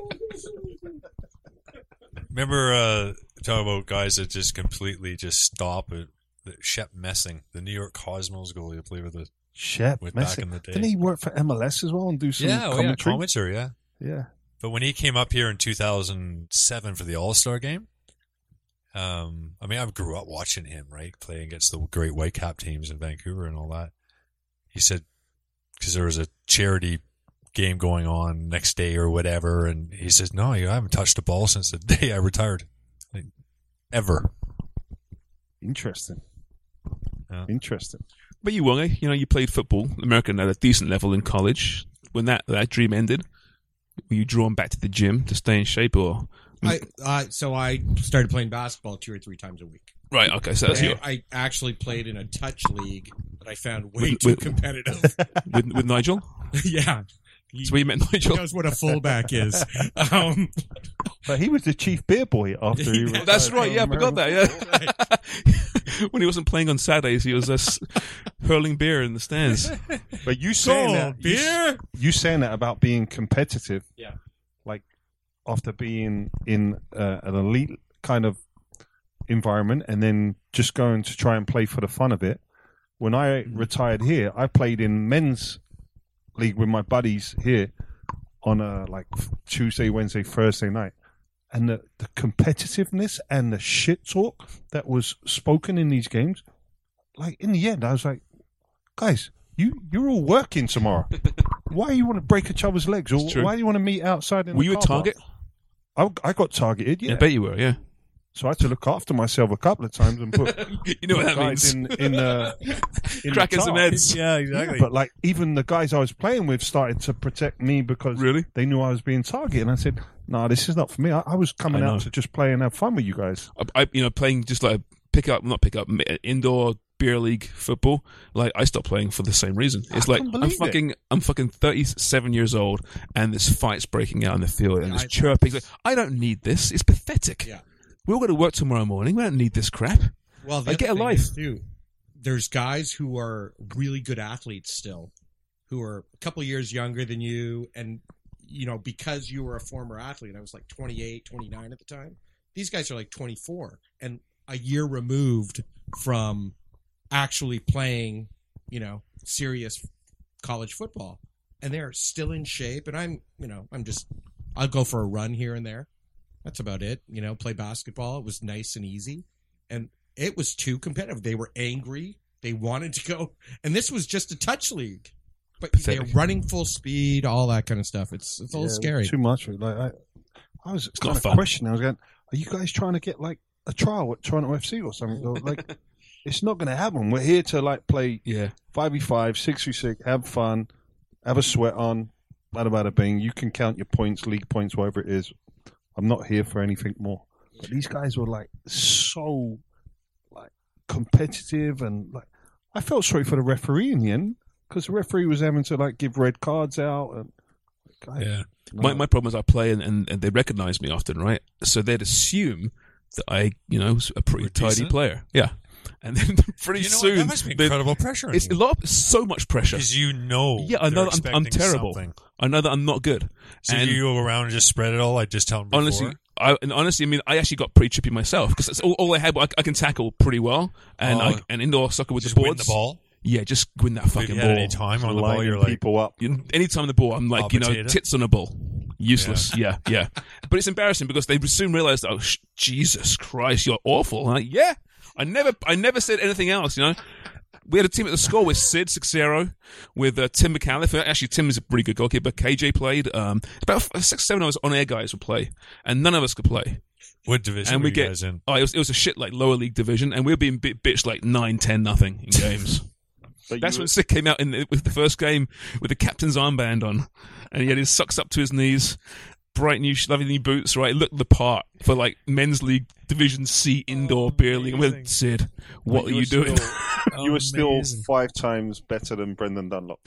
Remember talking about guys that just completely just stop it? Shep Messing, the New York Cosmos goalie, I believe, with Shep back Messing. in the day. Didn't he work for MLS as well and do some commentary? Yeah. Yeah. But when he came up here in 2007 for the All-Star game, I grew up watching him, right, play against the great Whitecap teams in Vancouver and all that. He said, because there was a charity game going on next day or whatever, and he says, no, I haven't touched a ball since the day I retired. Ever. Interesting. Yeah. Interesting. But you won, eh? You played football, American at a decent level in college. When that dream ended, were you drawn back to the gym to stay in shape, or? So I started playing basketball 2 or 3 times a week. Right. Okay. So that's I actually played in a touch league that I found way too competitive. with Nigel. Yeah. So we met Nigel. He knows what a fullback is. But he was the chief beer boy after he retired. That's right. Yeah, I forgot that. Yeah. When he wasn't playing on Saturdays, he was hurling beer in the stands. But you saying that beer? You saying that about being competitive? Yeah. Like after being in an elite kind of environment and then just going to try and play for the fun of it. When I retired here, I played in men's league with my buddies here on like Tuesday, Wednesday, Thursday night. And the competitiveness and the shit talk that was spoken in these games, like in the end, I was like, guys, you're all working tomorrow. Why do you want to break each other's legs? Or why do you want to meet outside in Were the you a car park? target? I got targeted, yeah. I bet you were, yeah. So I had to look after myself a couple of times and put you know what that guys means. in Cracking the some tar. heads. Yeah, exactly. Yeah, but like even the guys I was playing with started to protect me because Really? they knew I was being targeted. And I said, "No, this is not for me. I was coming I know. out to just play and have fun with you guys." I playing just like indoor beer league football. Like I stopped playing for the same reason. It's like can't believe I'm fucking 37 years old, and there's fights breaking out in the field, and there's chirping. It's like, I don't need this. It's pathetic. Yeah. We're all going to work tomorrow morning. We don't need this crap. Well, I get a life. Too. There's guys who are really good athletes still, who are a couple years younger than you, and because you were a former athlete, I was like 28, 29 at the time. These guys are like 24 and a year removed from actually playing, serious college football, and they're still in shape. And I'll go for a run here and there. That's about it. Play basketball. It was nice and easy. And it was too competitive. They were angry. They wanted to go. And this was just a touch league. But they're running full speed, all that kind of stuff. It's a little scary. Too much. Like I was not kind of fun. questioning. I was going, "Are you guys trying to get like a trial at Toronto FC or something?" Or, like, it's not going to happen. We're here to like play 5v5, 6v6, have fun, have a sweat on, bada bing. You can count your points, league points, whatever it is. I'm not here for anything more. But these guys were like so like competitive, and like I felt sorry for the referee in the end because the referee was having to like give red cards out. And yeah, my problem is I play and they recognize me often, right? So they'd assume that I was a pretty tidy player. Yeah. And then pretty soon, that must be incredible pressure. It's so much pressure because yeah, I know that I'm terrible. Something. I know that I'm not good. So and you go around and just spread it all, like just tell them before? Honestly, I mean, I actually got pretty chippy myself because that's all I had. But I can tackle pretty well, and and indoor soccer with just the boards. Win the ball. Yeah, just win that fucking ball. Any time on the ball, you're like people up. Anytime on the ball, I'm like tits on a ball. Useless. Yeah. But it's embarrassing because they soon realize, oh, Jesus Christ, you're awful. I'm like, yeah. I never said anything else, We had a team at the school with Sid Sixero, with Tim McAuliffe. Actually, Tim is a pretty good goalkeeper. KJ played. About 6-7 of us on-air guys would play, and none of us could play. What division were you guys in? Oh, it was a shit like lower league division, and we were being bitched like 9-10-0 in games. That's when Sid came out with the first game with the captain's armband on, and he had his socks up to his knees. Bright new, lovely new boots, right? Looked the part for like men's league Division C indoor beer league. I went, Sid, what are you doing? You were still 5 times better than Brendan Dunlop.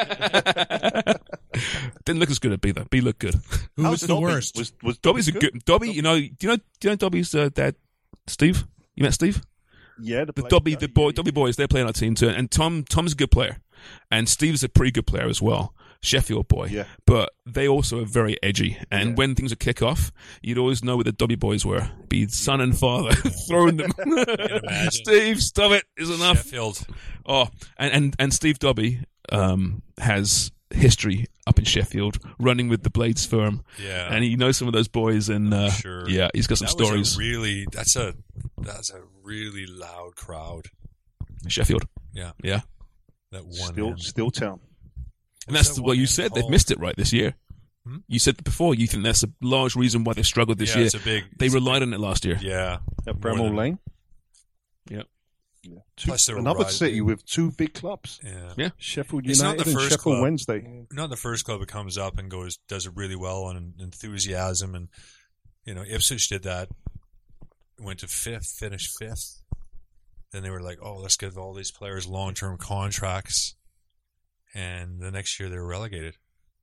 Didn't look as good at B though. B looked good. Who was the worst? Was Dobby's a good. Dobby, do you know Dobby's dad, Steve? You met Steve? Yeah, the Dobby boys. They're playing our team too, and Tom's a good player, and Steve's a pretty good player as well. Sheffield boy, yeah. But they also are very edgy. And when things would kick off, you'd always know where the Dobby boys were. Be son and father throwing them. Steve, stop it! Is enough. Sheffield. Oh, and Steve Dobby has history up in Sheffield, running with the Blades firm. Yeah, and he knows some of those boys. And sure. Yeah, he's got some stories. That's a really loud crowd. Sheffield. Yeah. That one. Still town. And that's what you said. They've missed it right this year. You said before. You think that's a large reason why they struggled this year. They relied on it last year. Yeah, at Bramall Lane. Yep. Yeah. Plus another city with 2 big clubs. Yeah. Sheffield United and Sheffield Wednesday. Not the first club that comes up and does it really well on enthusiasm, and Ipswich did that. Went to 5th, finished 5th. then they were like, oh, let's give all these players long-term contracts. And the next year they were relegated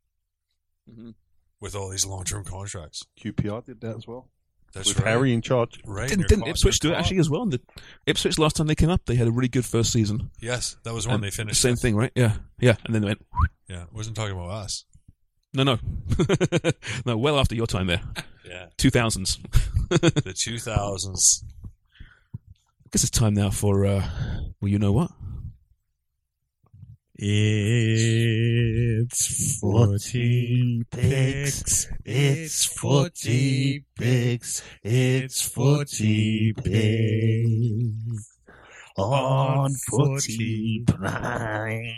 with all these long-term contracts. QPR did that as well. That's With right. Harry in charge. Right. Didn't Ipswich do it actually as well? And Ipswich last time they came up, they had a really good first season. Yes, that was when And they finished. Same thing, right? Yeah. And then they went. Yeah, wasn't talking about us. No, no. Well after your time there, Yeah, 2000s. the 2000s. I guess it's time now for. Well, you know what? It's footy picks. It's footy picks. It's footy picks. On Footy Prime.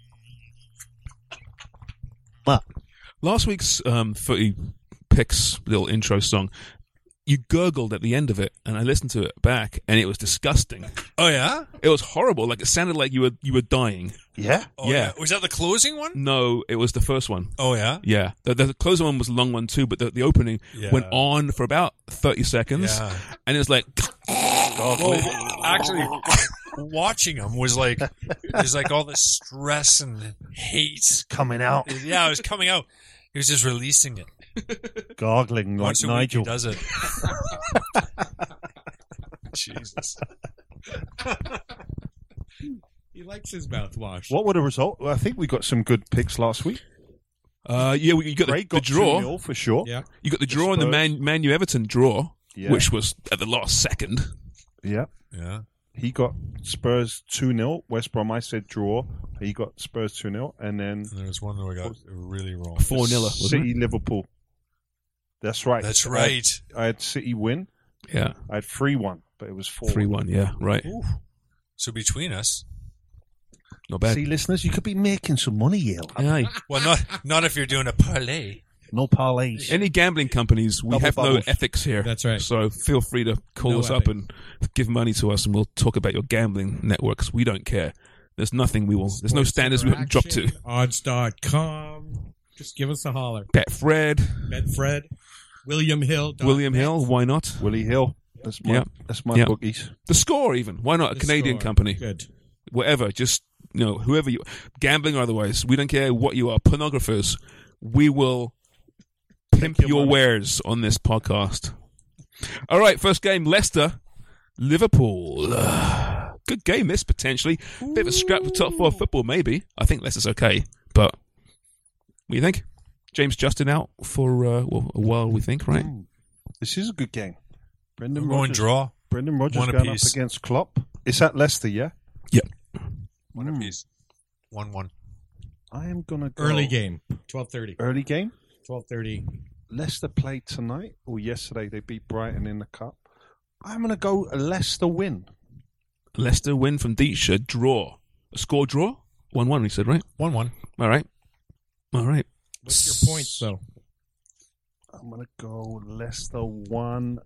Last week's footy picks little intro song. You gurgled at the end of it, and I listened to it back, and it was disgusting. Oh yeah. It was horrible. Like it sounded like you were dying. Yeah? Oh, Yeah. Was that the closing one? No, it was the first one. Oh yeah. Yeah, the closing one was a long one too, but the opening Yeah. went on for about 30 seconds, Yeah. and it was like, Well, actually, watching him was like, there's like all this stress and hate Coming out, Yeah, it was coming out. He was just releasing it. gargling like Once a Nigel. week he does it. Jesus. He likes his mouthwash. What were the result? Well, I think we got some good picks last week. yeah, you got Craig the got draw. 2-0 for sure. Yeah. You got the draw and the Spurs. Man U Everton draw, Yeah. which was at the last second. Yeah. Yeah. He got Spurs 2-0. West Brom, I said draw. He got Spurs 2-0. And then And there was one where I got really wrong. 4-0, wasn't it? City Liverpool. That's right. That's right. I had City win. Yeah, I had 3-1, but it was 4-1. 3-1. Yeah, right. So between us, Not bad. See, listeners, you could be making some money here. Aye. well, not if you're doing a parlay. No parlays. Any gambling companies, we Double have no bubbles. ethics here. That's right. So feel free to call No us up ethics. and give money to us, and we'll talk about your gambling networks. We don't care. There's nothing we will. There's no Sports standards we won't drop to. Interaction, Odds.com. Just give us a holler. Betfred, Bedfred. William Hill. William Hill. Why not? Willie Hill. That's my, Yeah. that's my Yeah. bookies. The Score, even. Why not? A The Canadian Score. company. Good. Whatever. Just whoever you, gambling or otherwise. We don't care what you are. Pornographers. We will pimp your your money. wares on this podcast. All right, first game, Leicester, Liverpool. Good game, this, potentially. Bit of a scrap for top four football, maybe. I think Leicester's okay, but what do you think? James Justin out for a while, we think, right? This is a good game. Brendan We're going Rodgers. draw. Brendan Rodgers One going apiece. up against Klopp. It's at Leicester, yeah? Yep. One apiece. 1-1. I am going to go... Early game. 12:30. Early game? 12:30. Leicester played tonight, or yesterday. They beat Brighton in the Cup. I'm going to go a Leicester win. Leicester win from Deitcher, draw. A score draw? 1-1, we said, right? 1-1. All right. What's your points, though? I'm going to go Leicester 1-0.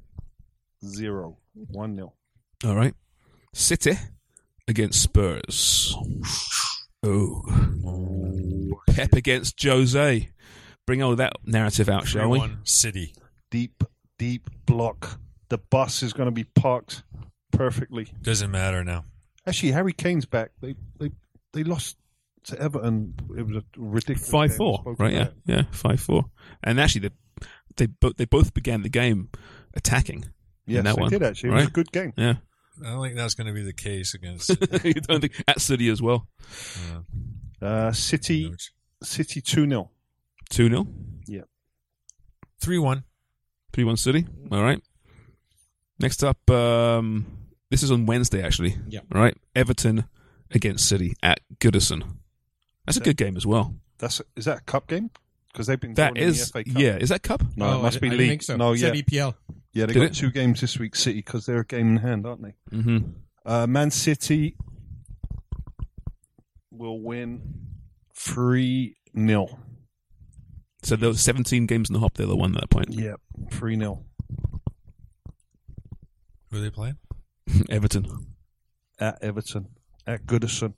1-0. All right. City against Spurs. Oh. Pep against Jose. Bring all that narrative out, shall we? 3-1 City. Deep block. The bus is going to be parked perfectly. Doesn't matter now. Actually, Harry Kane's back. They lost to Everton. It was a ridiculous game. We 5-4, spoke right? about Yeah, it. 5-4. And actually, they both began the game attacking. Yes, that they one, did actually. It was a right? good game. Yeah. I don't think that's going to be the case against You don't think at City as well? City 2-0. 2-0. 3-1. 3-1 City. All right. Next up, this is on Wednesday, actually. Yeah. All right. Everton against City at Goodison. That's a good game as well. Is that a cup game? Because they've been That going in is, the FA Cup. yeah. Is that Cup? No, Oh, it must I be didn't league. think so. No, It yeah, said EPL. yeah. They Did got it? 2 games this week, City, because they're a game in hand, aren't they? Mm-hmm. Man City will win 3-0. So there were 17 games in the hop. They're the one at that point. Yep, 3-0 Who are they playing? Everton. at Everton at Goodison.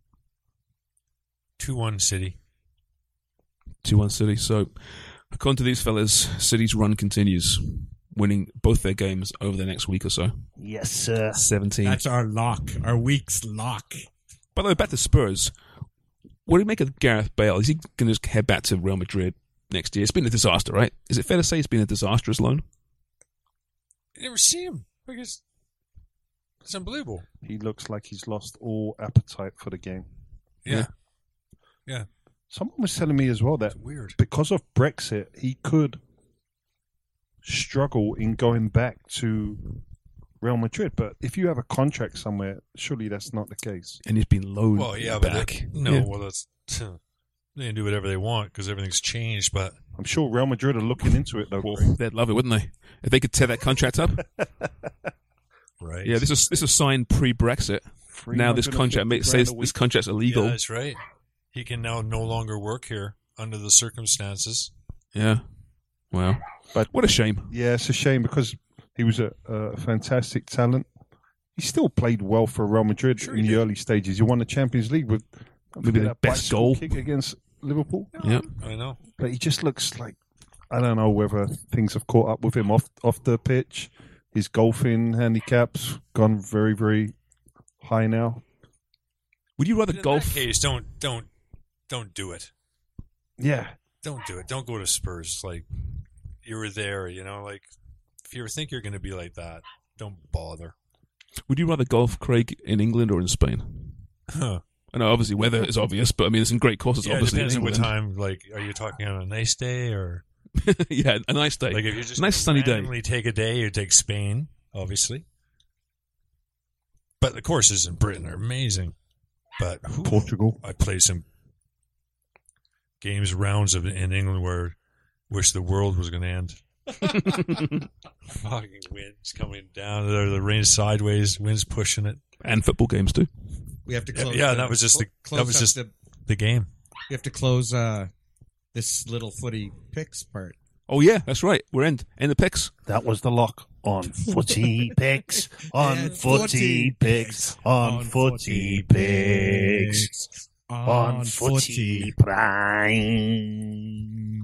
2-1 City. 2-1 City. So, according to these fellas, City's run continues. winning both their games over the next week or so. Yes, sir. 17. That's our lock, our week's lock. By the way, back to Spurs. What do you make of Gareth Bale? Is he going to just head back to Real Madrid next year? It's been a disaster, right? Is it fair to say it's been a disastrous loan? You never see him. It's unbelievable. He looks like he's lost all appetite for the game. Yeah. Someone was telling me as well that Weird. because of Brexit, he could struggle in going back to Real Madrid. But if you have a contract somewhere, surely that's not the case. And he's been loaned Well, yeah, back. but that's they can do whatever they want because everything's changed. But I'm sure Real Madrid are looking into it, though. Well, they'd love it, wouldn't they? If they could tear that contract up. right, Yeah, this was signed pre-Brexit. Now this contract says this contract's illegal. Yeah, that's right. He can now no longer work here under the circumstances. Yeah. Wow. But what a shame. Yeah, it's a shame because he was a fantastic talent. He still played well for Real Madrid in the early stages. He won the Champions League with maybe the best goal kick against Liverpool. Yeah, I know. But he just looks like, I don't know whether things have caught up with him off the pitch. His golfing handicap's gone very, very high now. Would you rather In golf? that case, don't do it. Yeah. Don't do it. Don't go to Spurs. Like, you were there, like, if you ever think you're going to be like that, don't bother. Would you rather golf, Craig, in England or in Spain? Huh. I know, obviously, weather is obvious, but I mean, there's some great courses, Yeah, it obviously. depends in on what England. time. Like, are you talking on a nice day or Yeah, a nice day. like if you just nice sunny day. randomly take a day, you take Spain, obviously. But the courses in Britain are amazing. But Portugal. I played some rounds in England where wish the world was going to end. Fucking winds coming down, the rain sideways, winds pushing it, And football games, too. We have to close. Yeah, that was just the game. We have to close this little footy picks part. Oh, yeah, that's right. We're in the picks. That was the lock on footy picks, on And footy picks, on footy picks, on footy prime.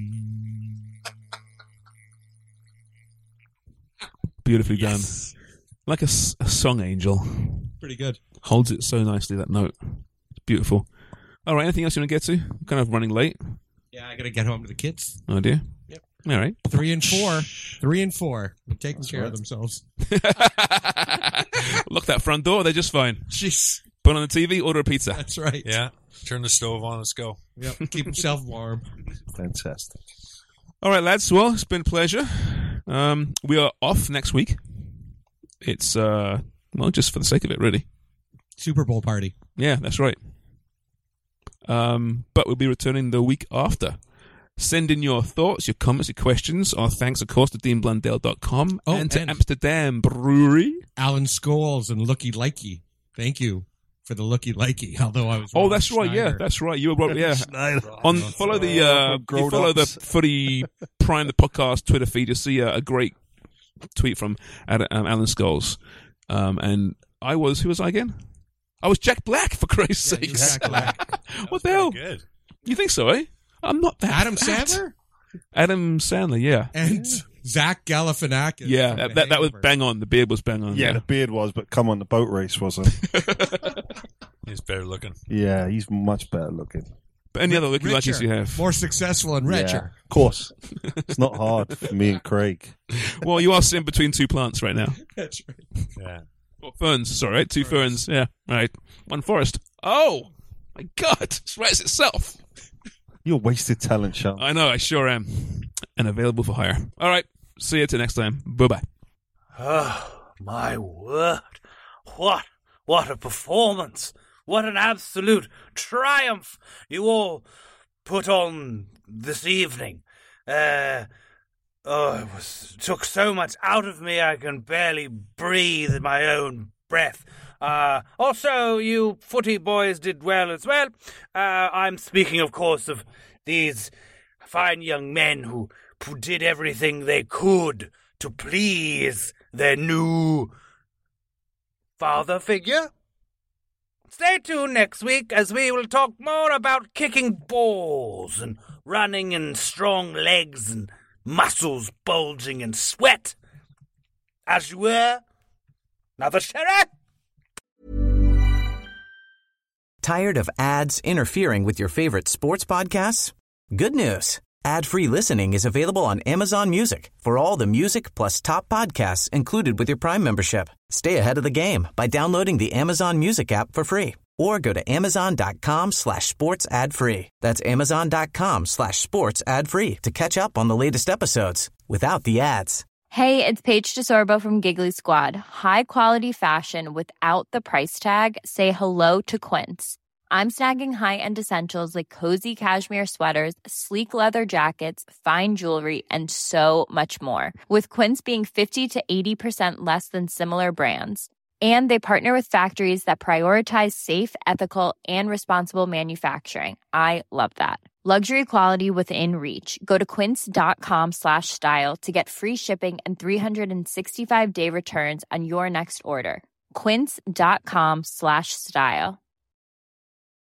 Beautifully done. Like a song angel. Pretty good. Holds it so nicely, that note. It's beautiful. All right, anything else you want to get to? I'm kind of running late. Yeah, I got to get home to the kids. Oh, dear. Yep. All right. 3 and 4. 3 and 4. They're taking care of themselves. Lock that front door. They're just fine. Jeez. Put on the TV, order a pizza. That's right. Yeah, turn the stove on. Let's go. Yep. Keep himself warm. Fantastic. All right, lads. Well, it's been a pleasure. We are off next week. It's, just for the sake of it, really. Super Bowl party. Yeah, that's right. But we'll be returning the week after. Send in your thoughts, your comments, your questions. Our thanks, of course, to DeanBlundell.com and to Amsterdam Brewery. Alan Scholes and Looky Likey. Thank you for the Looky Likey. Although I was Oh, wrong. that's right. Yeah, Schneider. that's right. You were yeah. Follow the grown follow the ups. Footy Prime the podcast Twitter feed. You'll see a great tweet from Alan Scholes. And who was I again? I was Jack Black, for Christ's Yeah, you sakes. Jack Black. What the hell? Good. You think so, eh? I'm not that Adam fat. Sandler Adam Sandler, yeah. and Zach Galifianakis. Yeah, from that was Hangover. bang on. The beard was bang on. Yeah, the beard was, but come on, the boat race wasn't. He's better looking. Yeah, he's much better looking. But any other looking Richer, likes you have? more successful and Yeah, richer. of course. It's not hard for me and Craig. Well, you are sitting between two plants right now. That's right. Yeah. Well, ferns, sorry, right? Two ferns. Yeah, right. One forest. Oh, my God. It writes itself. You're wasted talent, Sean. I know, I sure am. And available for hire. All right. See you till next time. Bye-bye. Oh, my word. What a performance. What an absolute triumph you all put on this evening. It took so much out of me I can barely breathe my own breath. Also, you footy boys did well as well. I'm speaking, of course, of these fine young men who did everything they could to please their new father figure. Stay tuned next week as we will talk more about kicking balls and running and strong legs and muscles bulging in sweat. As you were, another sherry? Tired of ads interfering with your favorite sports podcasts? Good news. Ad-free listening is available on Amazon Music for all the music plus top podcasts included with your Prime membership. Stay ahead of the game by downloading the Amazon Music app for free or go to amazon.com/sports ad free. That's amazon.com/sports ad free to catch up on the latest episodes without the ads. Hey, it's Paige DeSorbo from Giggly Squad. High quality fashion without the price tag. Say hello to Quince. I'm snagging high-end essentials like cozy cashmere sweaters, sleek leather jackets, fine jewelry, and so much more. With Quince being 50 to 80% less than similar brands. And they partner with factories that prioritize safe, ethical, and responsible manufacturing. I love that. Luxury quality within reach. Go to quince.com/style to get free shipping and 365-day returns on your next order. Quince.com/style.